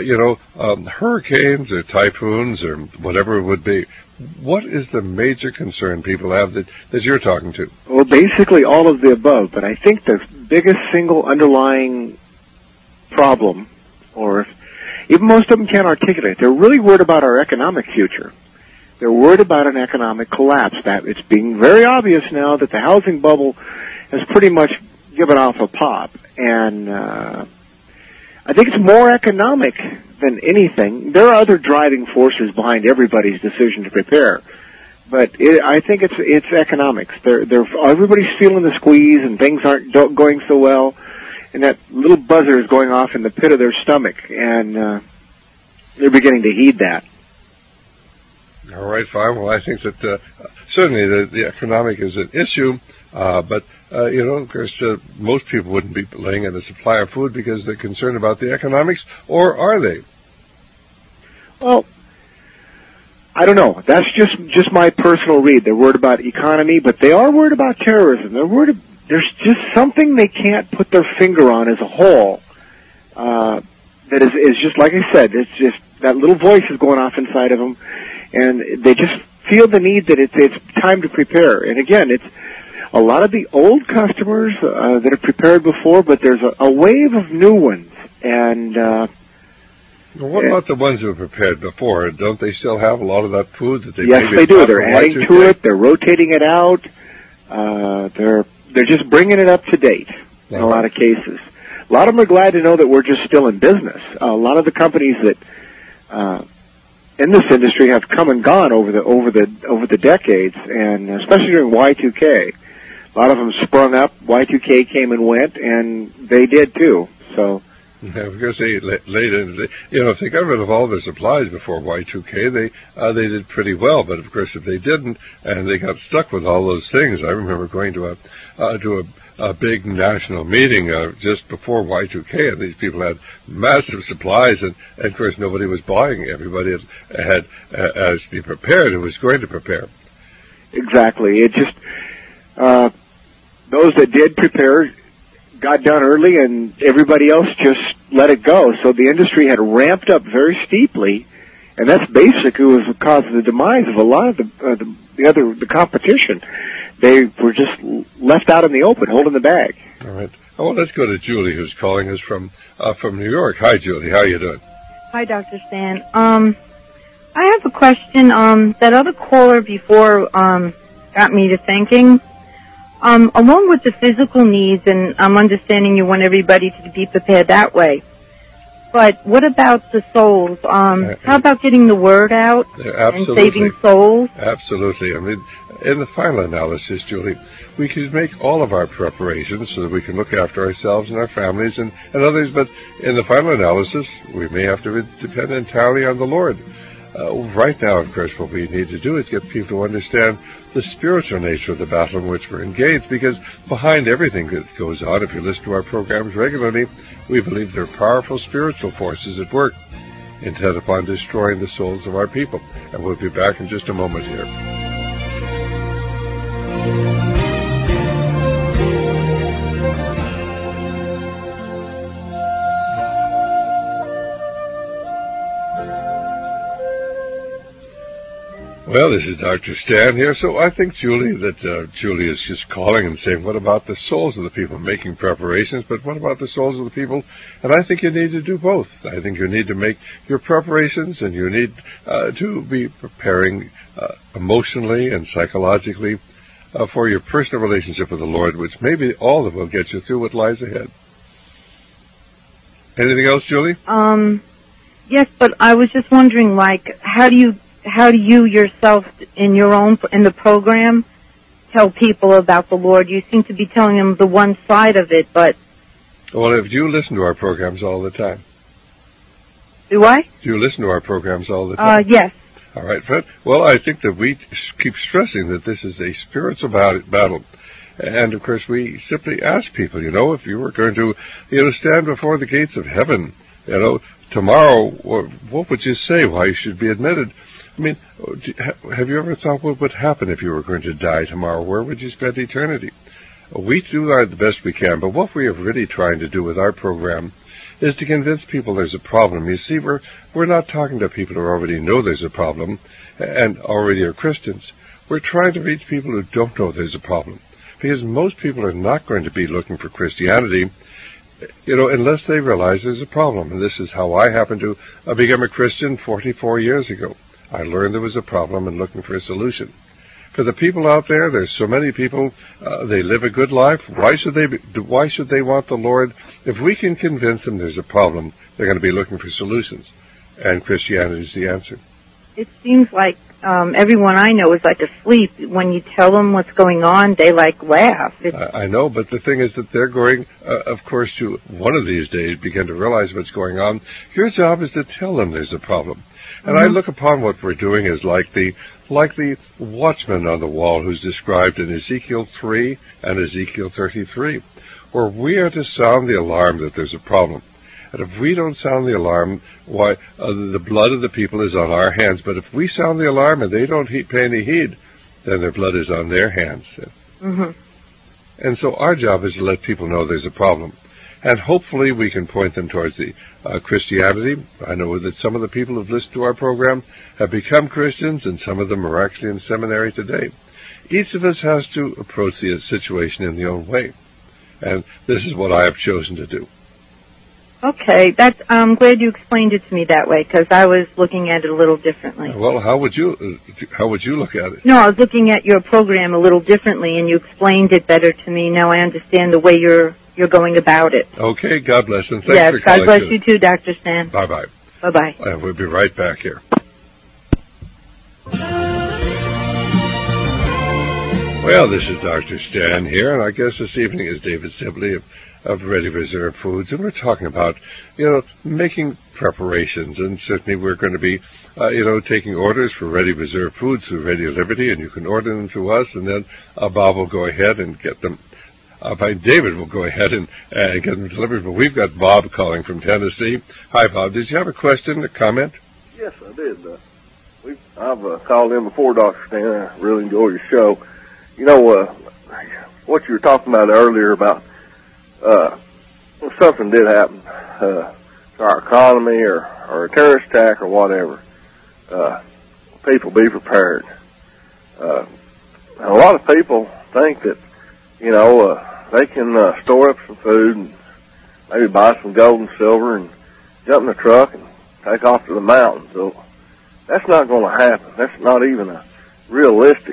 hurricanes or typhoons or whatever it would be? What is the major concern people have that you're talking to? Well, basically all of the above, but I think the biggest single underlying problem, or even most of them can't articulate, they're really worried about our economic future. They're worried about an economic collapse. That it's being very obvious now that the housing bubble has pretty much given off a pop, and I think it's more economic than anything. There are other driving forces behind everybody's decision to prepare, but I think it's economics. Everybody's feeling the squeeze, and things aren't going so well. And that little buzzer is going off in the pit of their stomach, and they're beginning to heed that. All right, fine. Well, I think that certainly the economic is an issue, but, of course, most people wouldn't be laying in a supply of food because they're concerned about the economics, or are they? Well, I don't know. That's just my personal read. They're worried about economy, but they are worried about terrorism. They're worried there's just something they can't put their finger on as a whole that is just, like I said, it's just that little voice is going off inside of them, and they just feel the need that it's time to prepare. And again, it's a lot of the old customers that have prepared before, but there's a wave of new ones. And well, what about the ones who have prepared before? Don't they still have a lot of that food that they? Yes, maybe they do. They're from adding Y2K? to it. They're rotating it out. They're just bringing it up to date in a lot of cases. A lot of them are glad to know that we're just still in business. A lot of the companies that in this industry have come and gone over the decades, and especially during Y2K. A lot of them sprung up. Y2K came and went, and they did too. So. Yeah, because they if they got rid of all their supplies before Y2K, they did pretty well. But of course, if they didn't, and they got stuck with all those things, I remember going to a big national meeting just before Y2K, and these people had massive supplies, and of course nobody was buying. Everybody had as to be prepared who was going to prepare. Exactly. It just those that did prepare got done early, and everybody else just let it go. So the industry had ramped up very steeply, and that's basically was the cause of the demise of a lot of the competition. They were just left out in the open, holding the bag. All right. Oh, well, let's go to Julie, who's calling us from New York. Hi, Julie. How are you doing? Hi, Dr. Stan. I have a question. That other caller before got me to thinking. Along with the physical needs, and I'm understanding you want everybody to be prepared that way, but what about the souls? How about getting the word out and saving souls? Absolutely. I mean, in the final analysis, Julie, we can make all of our preparations so that we can look after ourselves and our families and others, but in the final analysis, we may have to depend entirely on the Lord. Right now, of course, what we need to do is get people to understand the spiritual nature of the battle in which we're engaged, because behind everything that goes on, if you listen to our programs regularly, we believe there are powerful spiritual forces at work intent upon destroying the souls of our people. And we'll be back in just a moment here. Well, this is Dr. Stan here. So I think, Julie, that Julie is just calling and saying, what about the souls of the people making preparations, but what about the souls of the people? And I think you need to do both. I think you need to make your preparations, and you need to be preparing emotionally and psychologically for your personal relationship with the Lord, which maybe all of it will get you through what lies ahead. Anything else, Julie? Yes, but I was just wondering, like, how do you yourself in the program tell people about the Lord? You seem to be telling them the one side of it, but... Well, if you listen to our programs all the time. Do I? Do you listen to our programs all the time? Yes. All right, Fred. Well, I think that we keep stressing that this is a spiritual battle. And, of course, we simply ask people, if you were going to, stand before the gates of heaven, tomorrow, what would you say why you should be admitted? I mean, have you ever thought what would happen if you were going to die tomorrow? Where would you spend eternity? We do the best we can, but what we are really trying to do with our program is to convince people there's a problem. You see, we're not talking to people who already know there's a problem and already are Christians. We're trying to reach people who don't know there's a problem, because most people are not going to be looking for Christianity, unless they realize there's a problem. And this is how I happened to become a Christian 44 years ago. I learned there was a problem and looking for a solution. For the people out there, there's so many people, they live a good life. Why should they want the Lord? If we can convince them there's a problem, they're going to be looking for solutions. And Christianity is the answer. It seems like everyone I know is like asleep. When you tell them what's going on, they laugh. I know, but the thing is that they're going, of course, to one of these days begin to realize what's going on. Your job is to tell them there's a problem. And I look upon what we're doing as like the watchman on the wall who's described in Ezekiel 3 and Ezekiel 33, where we are to sound the alarm that there's a problem. And if we don't sound the alarm, why, the blood of the people is on our hands. But if we sound the alarm and they don't pay any heed, then their blood is on their hands. Mm-hmm. And so our job is to let people know there's a problem. And hopefully we can point them towards the Christianity. I know that some of the people who've listened to our program have become Christians, and some of them are actually in seminary today. Each of us has to approach the situation in their own way. And this is what I have chosen to do. Okay, I'm glad you explained it to me that way, because I was looking at it a little differently. Well, how would you look at it? No, I was looking at your program a little differently, and you explained it better to me. Now I understand the way you're going about it. Okay, God bless, and thanks for calling. Yes, God bless you too, Dr. Stan. Bye-bye. Bye-bye. And we'll be right back here. Well, this is Dr. Stan here, and our guest this evening is David Sibley of Ready Reserve Foods, and we're talking about, making preparations, and certainly we're going to be, taking orders for Ready Reserve Foods through Radio Liberty, and you can order them through us, and then Bob will go ahead and get them. David will go ahead and get them delivered, but we've got Bob calling from Tennessee. Hi, Bob. Did you have a question, a comment? Yes, I did. I've called in before, Dr. Stan. I really enjoy your show. What you were talking about earlier about if something did happen to our economy or a terrorist attack or whatever, people be prepared. And a lot of people think that, they can store up some food and maybe buy some gold and silver and jump in the truck and take off to the mountains. So that's not going to happen. That's not even a realistic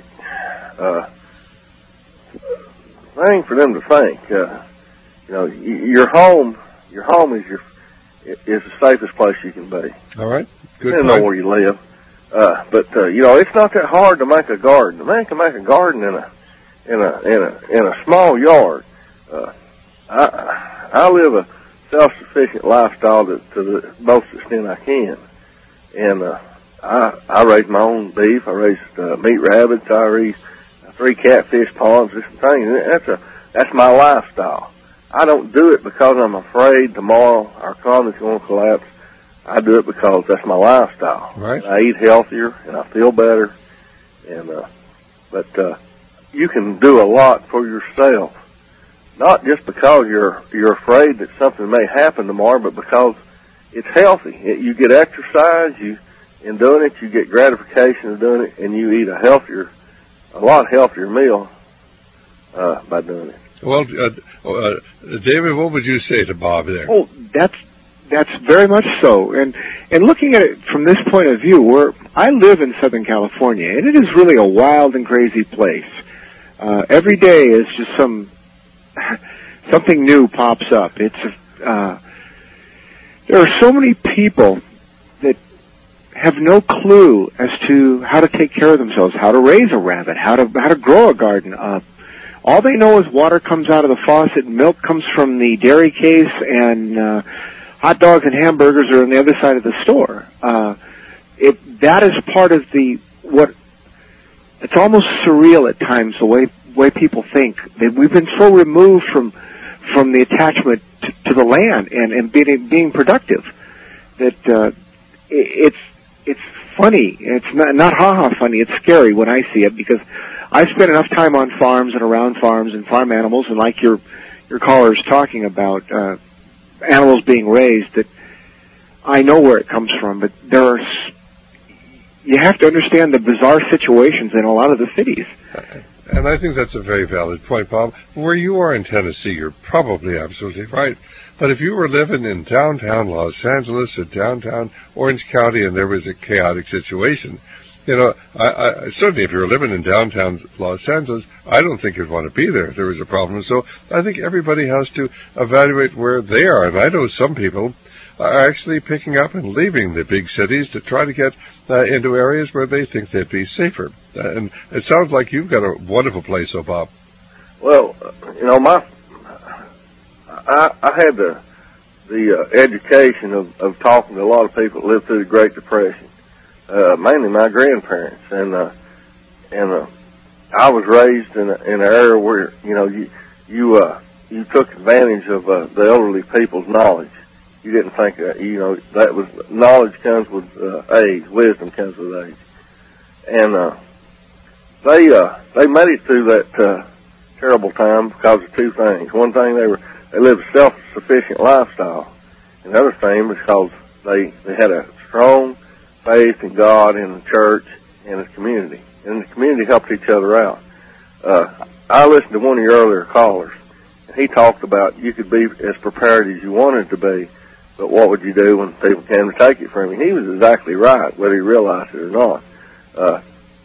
thing for them to think. Your home is the safest place you can be. All right. Good. Depending on where you live. But it's not that hard to make a garden. A man can make a garden in a small yard. I live a self-sufficient lifestyle to the most extent I can, and I raise my own beef. I raise meat rabbits. I raise 3 catfish ponds. Different things. That's my lifestyle. I don't do it because I'm afraid tomorrow our economy's going to collapse. I do it because that's my lifestyle. Right. I eat healthier and I feel better, and but you can do a lot for yourself, not just because you're afraid that something may happen tomorrow, but because it's healthy. You get exercise, you in doing it. You get gratification of doing it, and you eat a lot healthier meal by doing it. Well, David, what would you say to Bob there? Oh, that's very much so. And looking at it from this point of view, where I live in Southern California, and it is really a wild and crazy place. Every day is just something new pops up. There are so many people that have no clue as to how to take care of themselves, how to raise a rabbit, how to grow a garden. All they know is water comes out of the faucet, milk comes from the dairy case, and hot dogs and hamburgers are on the other side of the store. That is part of it's almost surreal at times, the way people think. We've been so removed from the attachment to the land and being productive that it's funny. It's not ha-ha funny. It's scary when I see it, because I spend enough time on farms and around farms and farm animals, and like your callers talking about animals being raised, that I know where it comes from. But you have to understand the bizarre situations in a lot of the cities. And I think that's a very valid point, Bob. Where you are in Tennessee, you're probably absolutely right. But if you were living in downtown Los Angeles or downtown Orange County and there was a chaotic situation, I certainly if you were living in downtown Los Angeles, I don't think you'd want to be there if there was a problem. So I think everybody has to evaluate where they are. And I know some people are actually picking up and leaving the big cities to try to get into areas where they think they'd be safer. And it sounds like you've got a wonderful place, so Bob. Well, I had the education of talking to a lot of people that lived through the Great Depression, mainly my grandparents, and I was raised in an area where you took advantage of the elderly people's knowledge. You didn't think that was knowledge comes with age, wisdom comes with age, and they made it through that terrible time because of two things. One thing, they lived a self-sufficient lifestyle, and the other thing was because they had a strong faith in God and the church and the community, and the community helped each other out. I listened to one of your earlier callers, and he talked about you could be as prepared as you wanted to be, but what would you do when people came to take it from you? He was exactly right, whether he realized it or not.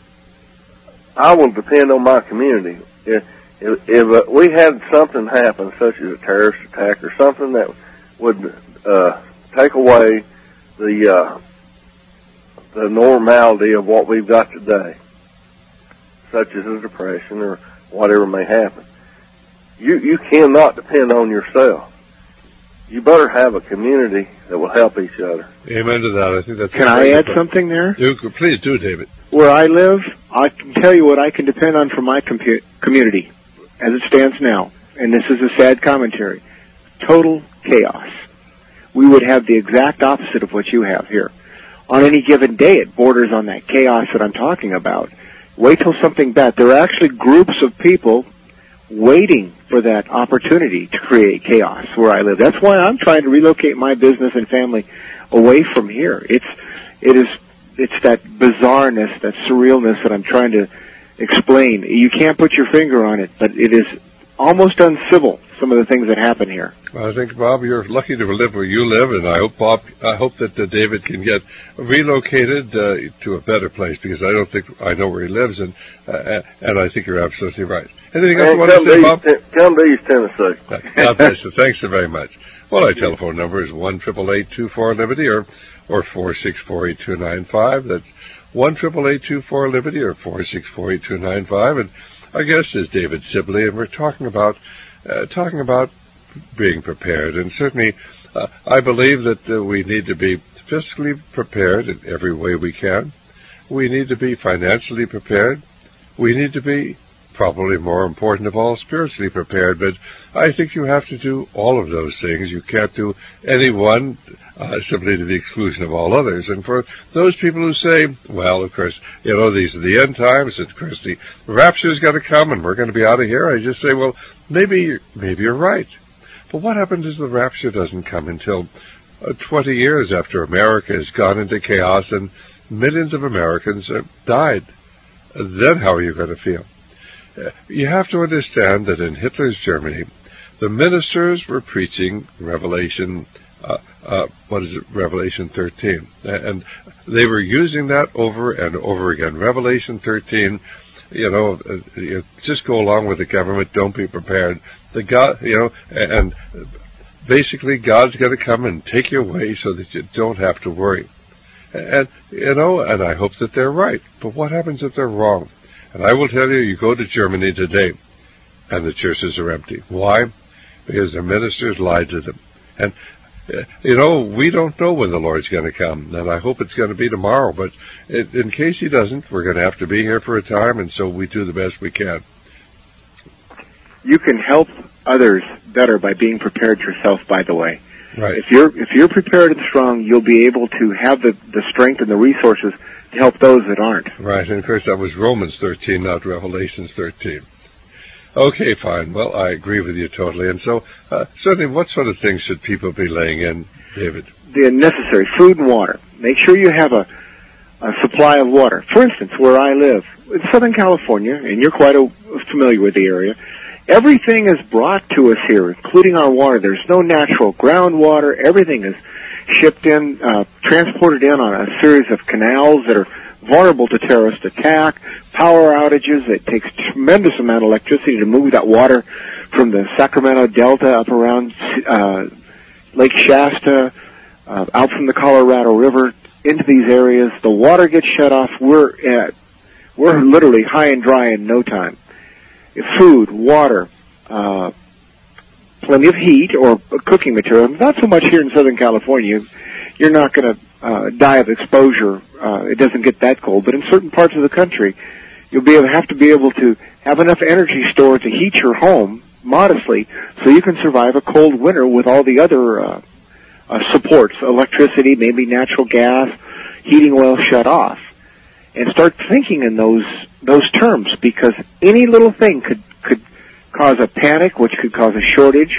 I will depend on my community. If we had something happen, such as a terrorist attack or something that would take away the normality of what we've got today, such as a depression or whatever may happen, you cannot depend on yourself. You better have a community that will help each other. Amen to that. I think that's. Can I add something there? Please do, David. Where I live, I can tell you what I can depend on for my community as it stands now, and this is a sad commentary. Total chaos. We would have the exact opposite of what you have here. On any given day, it borders on that chaos that I'm talking about. Wait till something bad. There are actually groups of people waiting for that opportunity to create chaos where I live. That's why I'm trying to relocate my business and family away from here. It's that bizarreness, that surrealness that I'm trying to explain. You can't put your finger on it, but it is almost uncivil, some of the things that happen here. Well, I think, Bob, you're lucky to live where you live, and I hope that David can get relocated to a better place, because I don't think I know where he lives, and I think you're absolutely right. Anything else you want to say, Bob? Come to East Tennessee. God bless you. Thanks so very much. Well, our telephone number is 1-888-24-LIBERTY or 464-8295. That's 1-888-24-LIBERTY or 464-8295. And our guest is David Sibley, and we're talking about being prepared. And certainly, I believe that we need to be fiscally prepared in every way we can. We need to be financially prepared. We need to be, probably more important of all, spiritually prepared. But I think you have to do all of those things. You can't do any one simply to the exclusion of all others. And for those people who say, well, of course, these are the end times, and of course the rapture's got to come and we're going to be out of here, I just say, well, maybe you're right. But what happens if the rapture doesn't come until 20 years after America has gone into chaos and millions of Americans died. Then how are you going to feel? You have to understand that in Hitler's Germany, the ministers were preaching Revelation 13. And they were using that over and over again. Revelation 13, just go along with the government, don't be prepared. And basically God's going to come and take you away so that you don't have to worry. And I hope that they're right. But what happens if they're wrong? And I will tell you, you go to Germany today, and the churches are empty. Why? Because the ministers lied to them. And, we don't know when the Lord's going to come, and I hope it's going to be tomorrow. But in case He doesn't, we're going to have to be here for a time, and so we do the best we can. You can help others better by being prepared yourself, by the way. Right. If you're prepared and strong, you'll be able to have the strength and the resources to help those that aren't. Right, and of course that was Romans 13, not Revelation 13. Okay, fine. Well, I agree with you totally. And so, certainly, what sort of things should people be laying in, David? The necessary food and water. Make sure you have a supply of water. For instance, where I live, in Southern California, and you're quite familiar with the area, everything is brought to us here, including our water. There's no natural groundwater. Everything is shipped in, transported in on a series of canals that are vulnerable to terrorist attack, power outages. It takes a tremendous amount of electricity to move that water from the Sacramento Delta up around Lake Shasta, out from the Colorado River into these areas. The water gets shut off. We're literally high and dry in no time. Food, water, plenty of heat or cooking material. Not so much here in Southern California. You're not going to die of exposure. It doesn't get that cold. But in certain parts of the country, you'll have to be able to have enough energy stored to heat your home modestly so you can survive a cold winter with all the other supports, electricity, maybe natural gas, heating oil shut off. And start thinking in those terms, because any little thing could cause a panic, which could cause a shortage,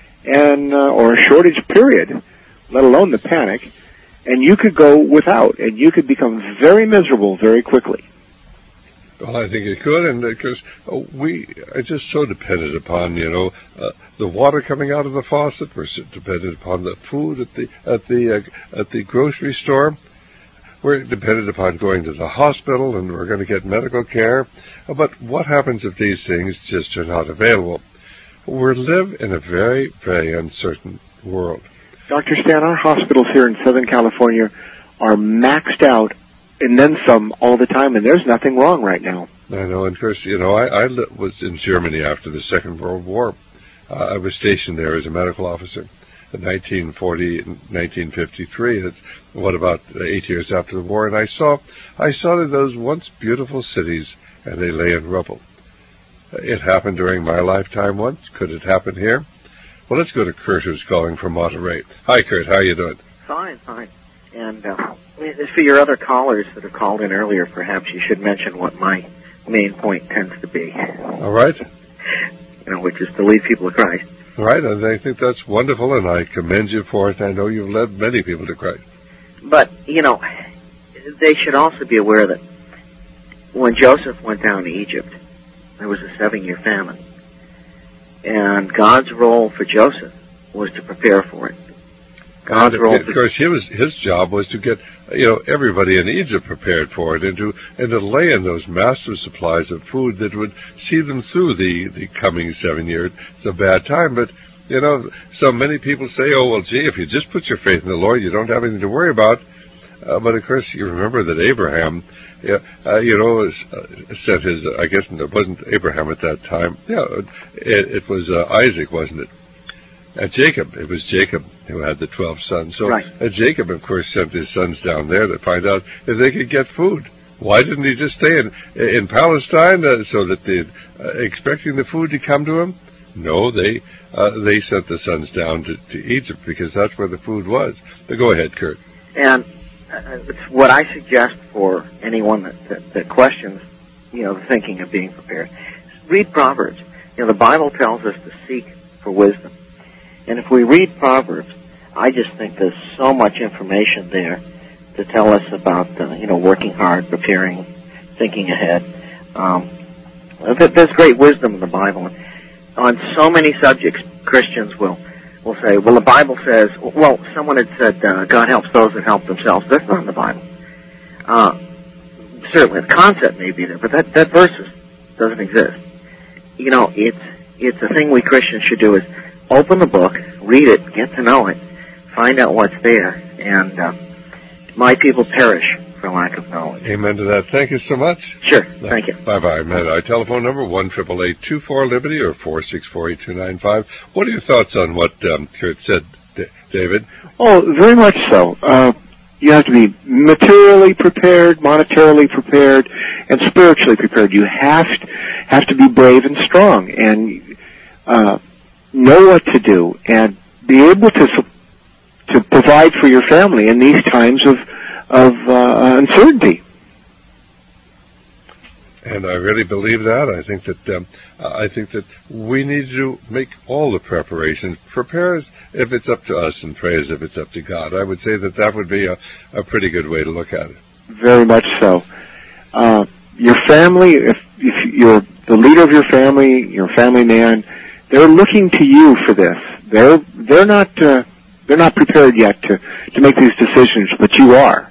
or a shortage period, let alone the panic, and you could go without, and you could become very miserable very quickly. Well, I think it could, and because we are just so dependent upon, the water coming out of the faucet. We're so dependent upon the food at the grocery store. We're dependent upon going to the hospital, and we're going to get medical care. But what happens if these things just are not available? We live in a very, very uncertain world. Dr. Stan, our hospitals here in Southern California are maxed out, and then some all the time, and there's nothing wrong right now. I know, and of course, I was in Germany after the Second World War. I was stationed there as a medical officer. In 1940 and 1953, that's about 8 years after the war, and I saw those once beautiful cities, and they lay in rubble. It happened during my lifetime once. Could it happen here? Well, let's go to Kurt, who's calling from Monterey. Hi, Kurt. How are you doing? Fine. And for your other callers that have called in earlier, perhaps you should mention what my main point tends to be. All right. Which is to lead people to Christ. Right, and I think that's wonderful, and I commend you for it. I know you've led many people to Christ. But, they should also be aware that when Joseph went down to Egypt, there was a 7-year famine. And God's role for Joseph was to prepare for it. Of course, his job was to get everybody in Egypt prepared for it, and to lay in those massive supplies of food that would see them through the coming 7 years. It's a bad time, but so many people say, "Oh well, gee, if you just put your faith in the Lord, you don't have anything to worry about." But of course, you remember that Abraham, sent his. I guess it wasn't Abraham at that time. Yeah, it was Isaac, wasn't it? Jacob. It was Jacob who had the 12 sons. So right. Jacob, of course, sent his sons down there to find out if they could get food. Why didn't he just stay in Palestine so that expecting the food to come to him? No, they sent the sons down to Egypt because that's where the food was. But go ahead, Kurt. And what I suggest for anyone that questions, the thinking of being prepared, read Proverbs. The Bible tells us to seek for wisdom. And if we read Proverbs, I just think there's so much information there to tell us about, working hard, preparing, thinking ahead. There's great wisdom in the Bible. On so many subjects, Christians will say, well, the Bible says, well, someone had said, God helps those that help themselves. That's not in the Bible. Certainly, the concept may be there, but that verse doesn't exist. It's a thing we Christians should do is open the book, read it, get to know it, find out what's there, and my people perish for lack of knowledge. Amen to that. Thank you so much. Sure. Thank you. Bye-bye. Our telephone number, 1-888-24-LIBERTY or 464-8295. What are your thoughts on what Kurt said, David? Oh, very much so. You have to be materially prepared, monetarily prepared, and spiritually prepared. You have to be brave and strong and know what to do and be able to provide for your family in these times of uncertainty. And I really believe that. I think that we need to make all the preparations. Prepare as if it's up to us, and pray as if it's up to God. I would say that would be a pretty good way to look at it. Very much so. Your family, if you're the leader of your family man, they're looking to you for this. They're not prepared yet to make these decisions, but you are.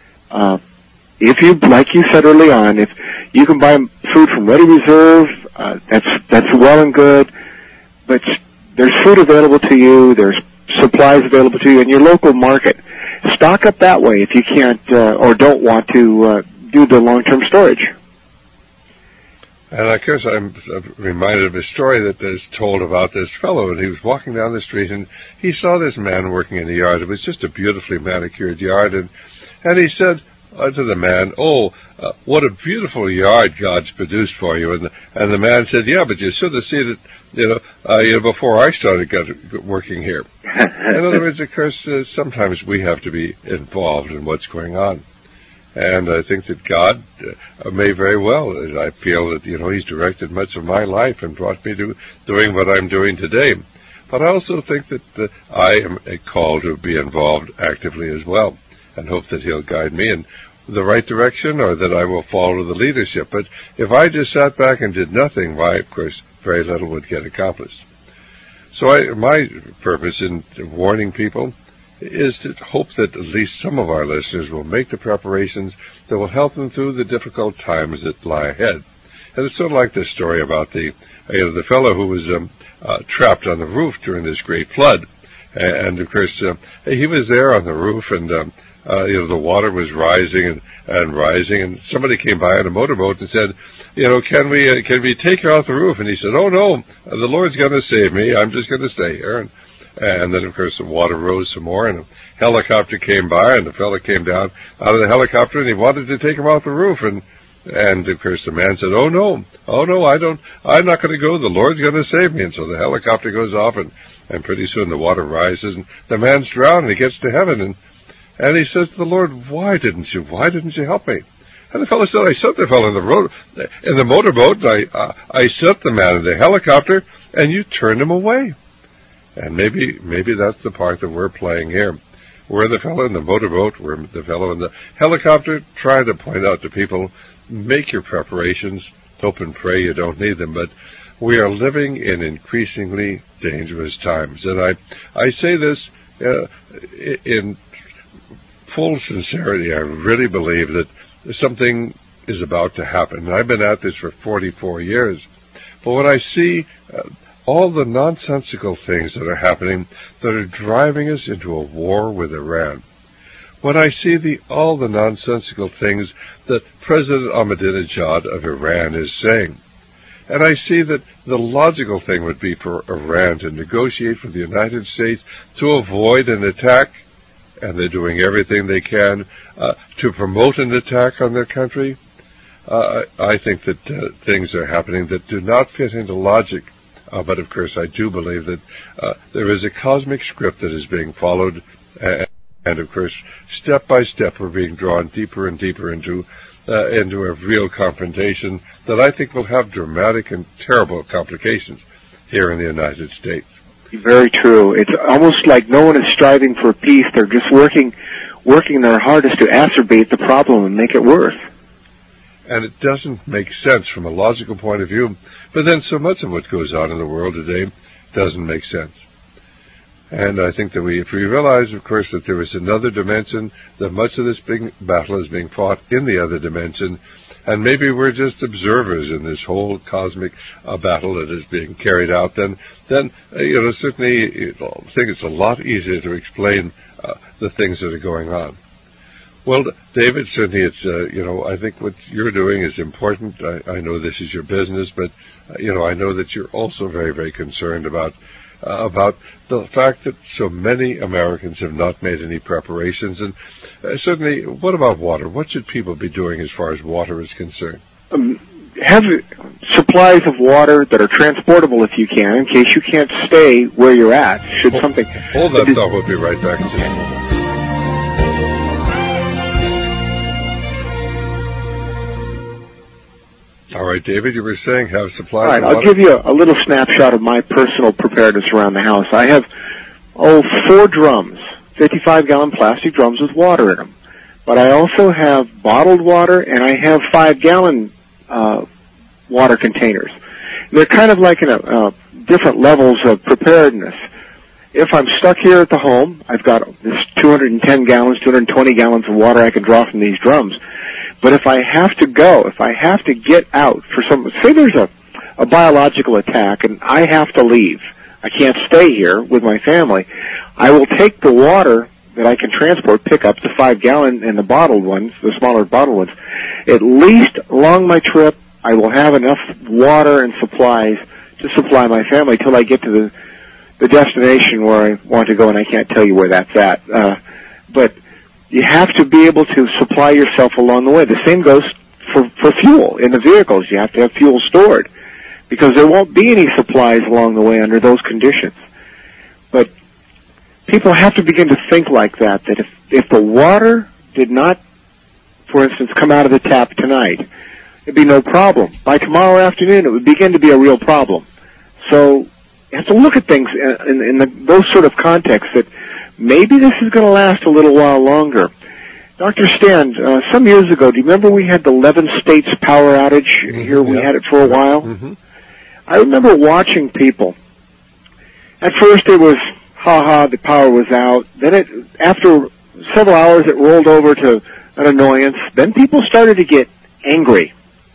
If you, like you said early on, if you can buy food from Ready Reserve, that's well and good, but there's food available to you, there's supplies available to you in your local market. Stock up that way if you can't or don't want to do the long-term storage. And of course, I'm reminded of a story that is told about this fellow, and he was walking down the street, and he saw this man working in the yard. It was just a beautifully manicured yard, and he said to the man, what a beautiful yard God's produced for you. And the man said, yeah, but you should have seen it, before I started working here. In other words, of course, sometimes we have to be involved in what's going on. And I think that God may very well, I feel that, He's directed much of my life and brought me to doing what I'm doing today. But I also think that I am called to be involved actively as well, and hope that He'll guide me in the right direction, or that I will follow the leadership. But if I just sat back and did nothing, why, of course, very little would get accomplished. So my purpose in warning people is to hope that at least some of our listeners will make the preparations that will help them through the difficult times that lie ahead. And it's sort of like this story about the fellow who was trapped on the roof during this great flood. And of course, he was there on the roof, and the water was rising and rising, and somebody came by on a motorboat and said, can we take you off the roof? And he said, oh no, the Lord's going to save me. I'm just going to stay here. And then, of course, the water rose some more, and a helicopter came by, and the fellow came down out of the helicopter, and he wanted to take him off the roof. And of course, the man said, oh no, I'm not going to go. The Lord's going to save me. And so the helicopter goes off, and pretty soon the water rises, and the man's drowned, and he gets to heaven, and he says to the Lord, why didn't you help me? And the fellow said, I sent the fellow in the motorboat, I sent the man in the helicopter, and you turned him away. And maybe that's the part that we're playing here. We're the fellow in the motorboat, we're the fellow in the helicopter, trying to point out to people, make your preparations, hope and pray you don't need them, but we are living in increasingly dangerous times. And I say this in full sincerity. I really believe that something is about to happen. And I've been at this for 44 years. But when I see all the nonsensical things that are happening that are driving us into a war with Iran, when I see all the nonsensical things that President Ahmadinejad of Iran is saying, and I see that the logical thing would be for Iran to negotiate with the United States to avoid an attack, and they're doing everything they can to promote an attack on their country, I think that things are happening that do not fit into logic. But of course, I do believe that there is a cosmic script that is being followed, and of course, step by step, we're being drawn deeper and deeper into a real confrontation that I think will have dramatic and terrible complications here in the United States. Very true. It's almost like no one is striving for peace. They're just working working their hardest to exacerbate the problem and make it worse. And it doesn't make sense from a logical point of view, but then so much of what goes on in the world today doesn't make sense. And I think that if we realize, of course, that there is another dimension, that much of this big battle is being fought in the other dimension, and maybe we're just observers in this whole cosmic battle that is being carried out, then certainly I think it's a lot easier to explain the things that are going on. Well, David, certainly it's, I think what you're doing is important. I know this is your business, but, I know that you're also very, very concerned about the fact that so many Americans have not made any preparations. And certainly, what about water? What should people be doing as far as water is concerned? Have supplies of water that are transportable if you can, in case you can't stay where you're at. Hold that thought. We'll be right back in just a moment. All right, David, you were saying have supplies. All right, I'll give you a little snapshot of my personal preparedness around the house. I have, 4 drums, 55-gallon plastic drums with water in them. But I also have bottled water, and I have 5-gallon water containers. They're kind of like in different levels of preparedness. If I'm stuck here at the home, I've got this 210 gallons, 220 gallons of water I can draw from these drums. But if I have to get out for say there's a biological attack and I have to leave, I can't stay here with my family, I will take the water that I can transport, pick up the 5-gallon and the bottled ones, the smaller bottled ones. At least along my trip, I will have enough water and supplies to supply my family till I get to the destination where I want to go, and I can't tell you where that's at. But you have to be able to supply yourself along the way. The same goes for fuel in the vehicles. You have to have fuel stored because there won't be any supplies along the way under those conditions. But people have to begin to think like that if the water did not, for instance, come out of the tap tonight, it'd be no problem. By tomorrow afternoon, it would begin to be a real problem. So you have to look at things in those sort of contexts that maybe this is going to last a little while longer. Dr. Stan, some years ago, do you remember we had the 11 states power outage here? We had it for a while. Mm-hmm. I remember watching people. At first it was, the power was out. Then after several hours, it rolled over to an annoyance. Then people started to get angry.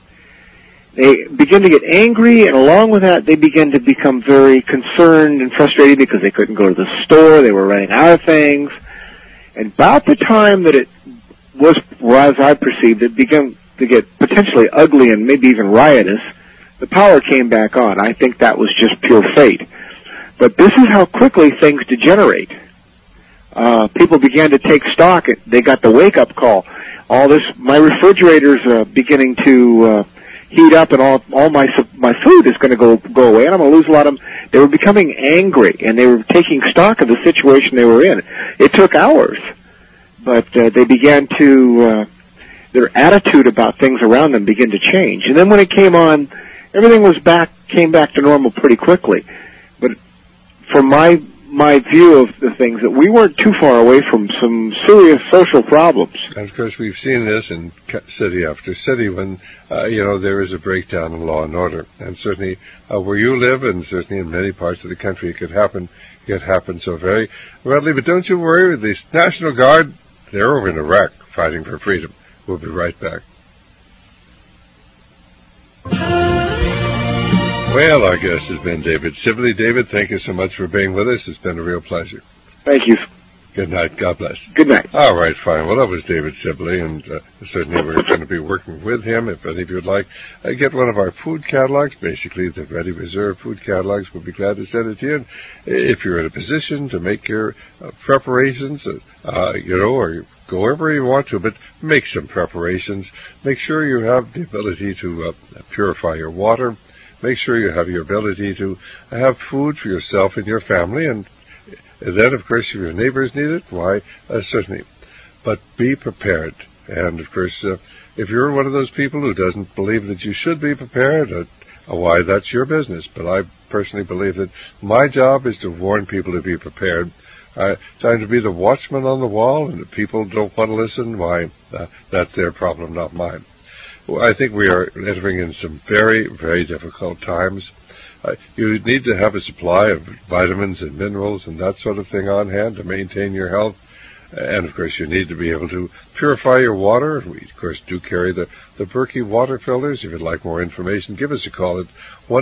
They began to get angry, and along with that, they began to become very concerned and frustrated because they couldn't go to the store. They were running out of things. And about the time that it was, as I perceived it, began to get potentially ugly and maybe even riotous, the power came back on. I think that was just pure fate. But this is how quickly things degenerate. People began to take stock. They got the wake-up call. My refrigerator's beginning to heat up, and all my food is going to go away, and I'm going to lose a lot of them. They were becoming angry, and they were taking stock of the situation they were in. It took hours, but they began to their attitude about things around them began to change. And then when it came on, everything came back to normal pretty quickly. But from my view of the things, that we weren't too far away from some serious social problems. And of course, we've seen this in city after city when, there is a breakdown in law and order. And certainly where you live, and certainly in many parts of the country, it could happen so very readily. But don't you worry, the National Guard, they're over in Iraq fighting for freedom. We'll be right back. Well, our guest has been David Sibley. David, thank you so much for being with us. It's been a real pleasure. Thank you. Good night. God bless. Good night. All right, fine. Well, that was David Sibley, and certainly we're going to be working with him. If any of you would like, get one of our food catalogs, basically the Ready Reserve food catalogs. We'll be glad to send it to you. And if you're in a position to make your preparations, or go wherever you want to, but make some preparations. Make sure you have the ability to purify your water. Make sure you have your ability to have food for yourself and your family, and then, of course, if your neighbors need it, why, certainly. But be prepared. And, of course, if you're one of those people who doesn't believe that you should be prepared, why, that's your business. But I personally believe that my job is to warn people to be prepared Time to be the watchman on the wall, and if people don't want to listen, why, that's their problem, not mine. Well, I think we are entering in some very, very difficult times. You need to have a supply of vitamins and minerals and that sort of thing on hand to maintain your health. And, of course, you need to be able to purify your water. We, of course, do carry the Berkey water filters. If you'd like more information, give us a call at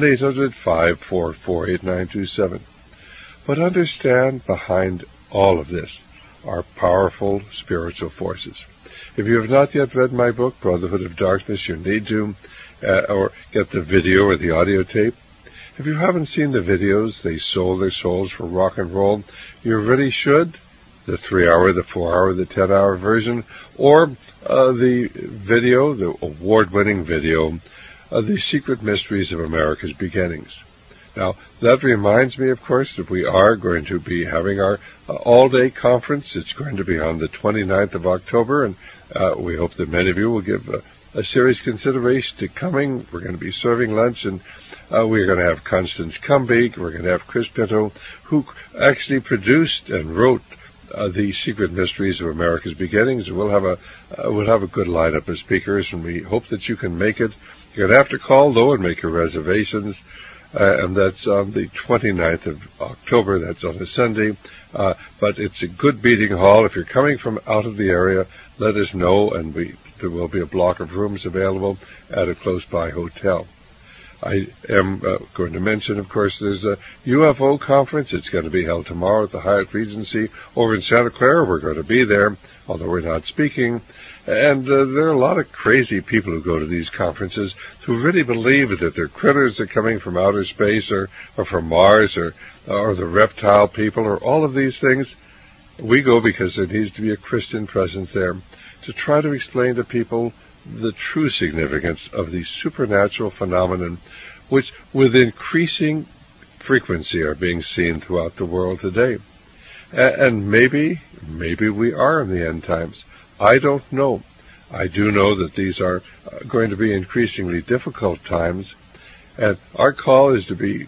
1-800-544-8927. But understand behind all of this are powerful spiritual forces. If you have not yet read my book, Brotherhood of Darkness, you need to, or get the video or the audio tape. If you haven't seen the videos, They Sold Their Souls for Rock and Roll, you really should. The 3-hour, the 4-hour, the 10-hour version, or the video, the award-winning video, The Secret Mysteries of America's Beginnings. Now, that reminds me, of course, that we are going to be having our all-day conference. It's going to be on the 29th of October, and we hope that many of you will give a serious consideration to coming. We're going to be serving lunch, and we're going to have Constance Cumbeek. We're going to have Chris Pinto, who actually produced and wrote The Secret Mysteries of America's Beginnings. We'll have a good lineup of speakers, and we hope that you can make it. You're going to have to call, though, and make your reservations. And that's on the 29th of October. That's on a Sunday. But it's a good meeting hall. If you're coming from out of the area, let us know, and there will be a block of rooms available at a close-by hotel. I am going to mention, of course, there's a UFO conference. It's going to be held tomorrow at the Hyatt Regency over in Santa Clara. We're going to be there, although we're not speaking. And there are a lot of crazy people who go to these conferences who really believe that they're critters that are coming from outer space or from Mars or the reptile people or all of these things. We go because there needs to be a Christian presence there to try to explain to people the true significance of the supernatural phenomenon which with increasing frequency are being seen throughout the world today. And maybe we are in the end times. I don't know. I do know that these are going to be increasingly difficult times, and our call is to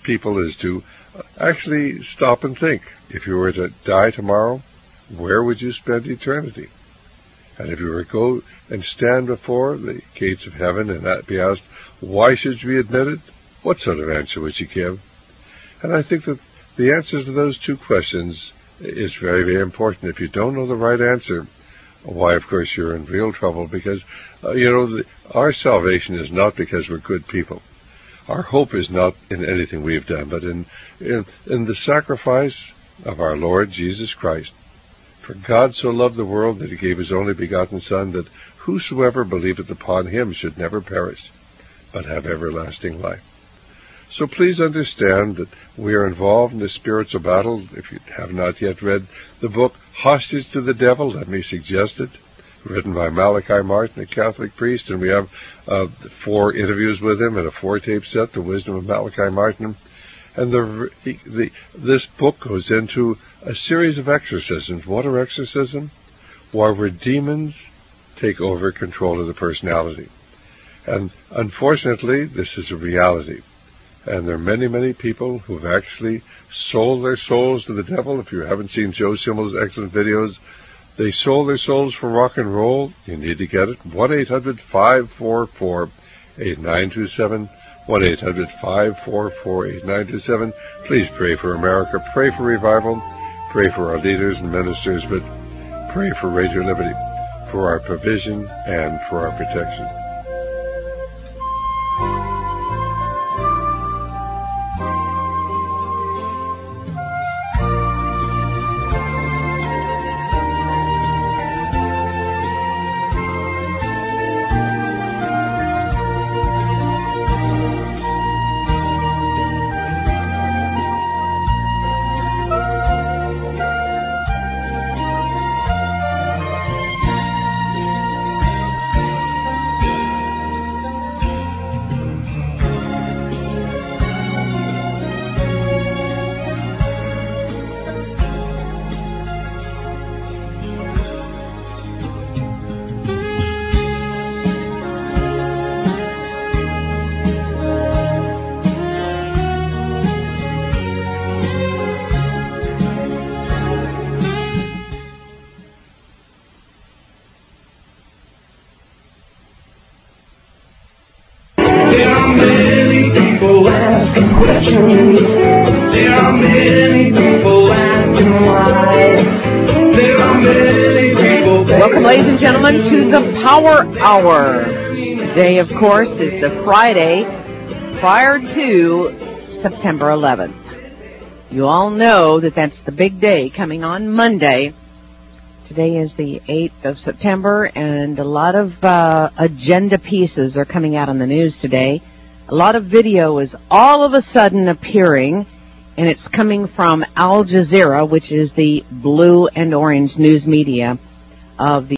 actually stop and think. If you were to die tomorrow, where would you spend eternity? And if you were to go and stand before the gates of heaven and be asked, why should you be admitted? What sort of answer would you give? And I think that the answer to those two questions is very, very important. If you don't know the right answer, why, of course, you're in real trouble because, our salvation is not because we're good people. Our hope is not in anything we've done, but in the sacrifice of our Lord Jesus Christ. For God so loved the world that he gave his only begotten Son, that whosoever believeth upon him should never perish, but have everlasting life. So please understand that we are involved in a spiritual battle. If you have not yet read the book, Hostage to the Devil, let me suggest it, written by Malachi Martin, a Catholic priest, and we have 4 interviews with him and a 4-tape set, The Wisdom of Malachi Martin. And this book goes into a series of exorcisms. What are exorcisms? Where demons take over control of the personality. And unfortunately, this is a reality. And there are many, many people who've actually sold their souls to the devil. If you haven't seen Joe Simmel's excellent videos, They Sold Their Souls for Rock and Roll. You need to get it. 1-800-544-8927. 1-800-544-8927. Please pray for America. Pray for revival. Pray for our leaders and ministers. But pray for Radio Liberty, for our provision and for our protection. questions. There are many people asking why. There are many people. Welcome, ladies and gentlemen, to the Power Hour. Today, of course, is the Friday prior to September 11th. You all know that that's the big day coming on Monday. Today is the 8th of September, and a lot of agenda pieces are coming out on the news today. A lot of video is all of a sudden appearing, and it's coming from Al Jazeera, which is the blue and orange news media of the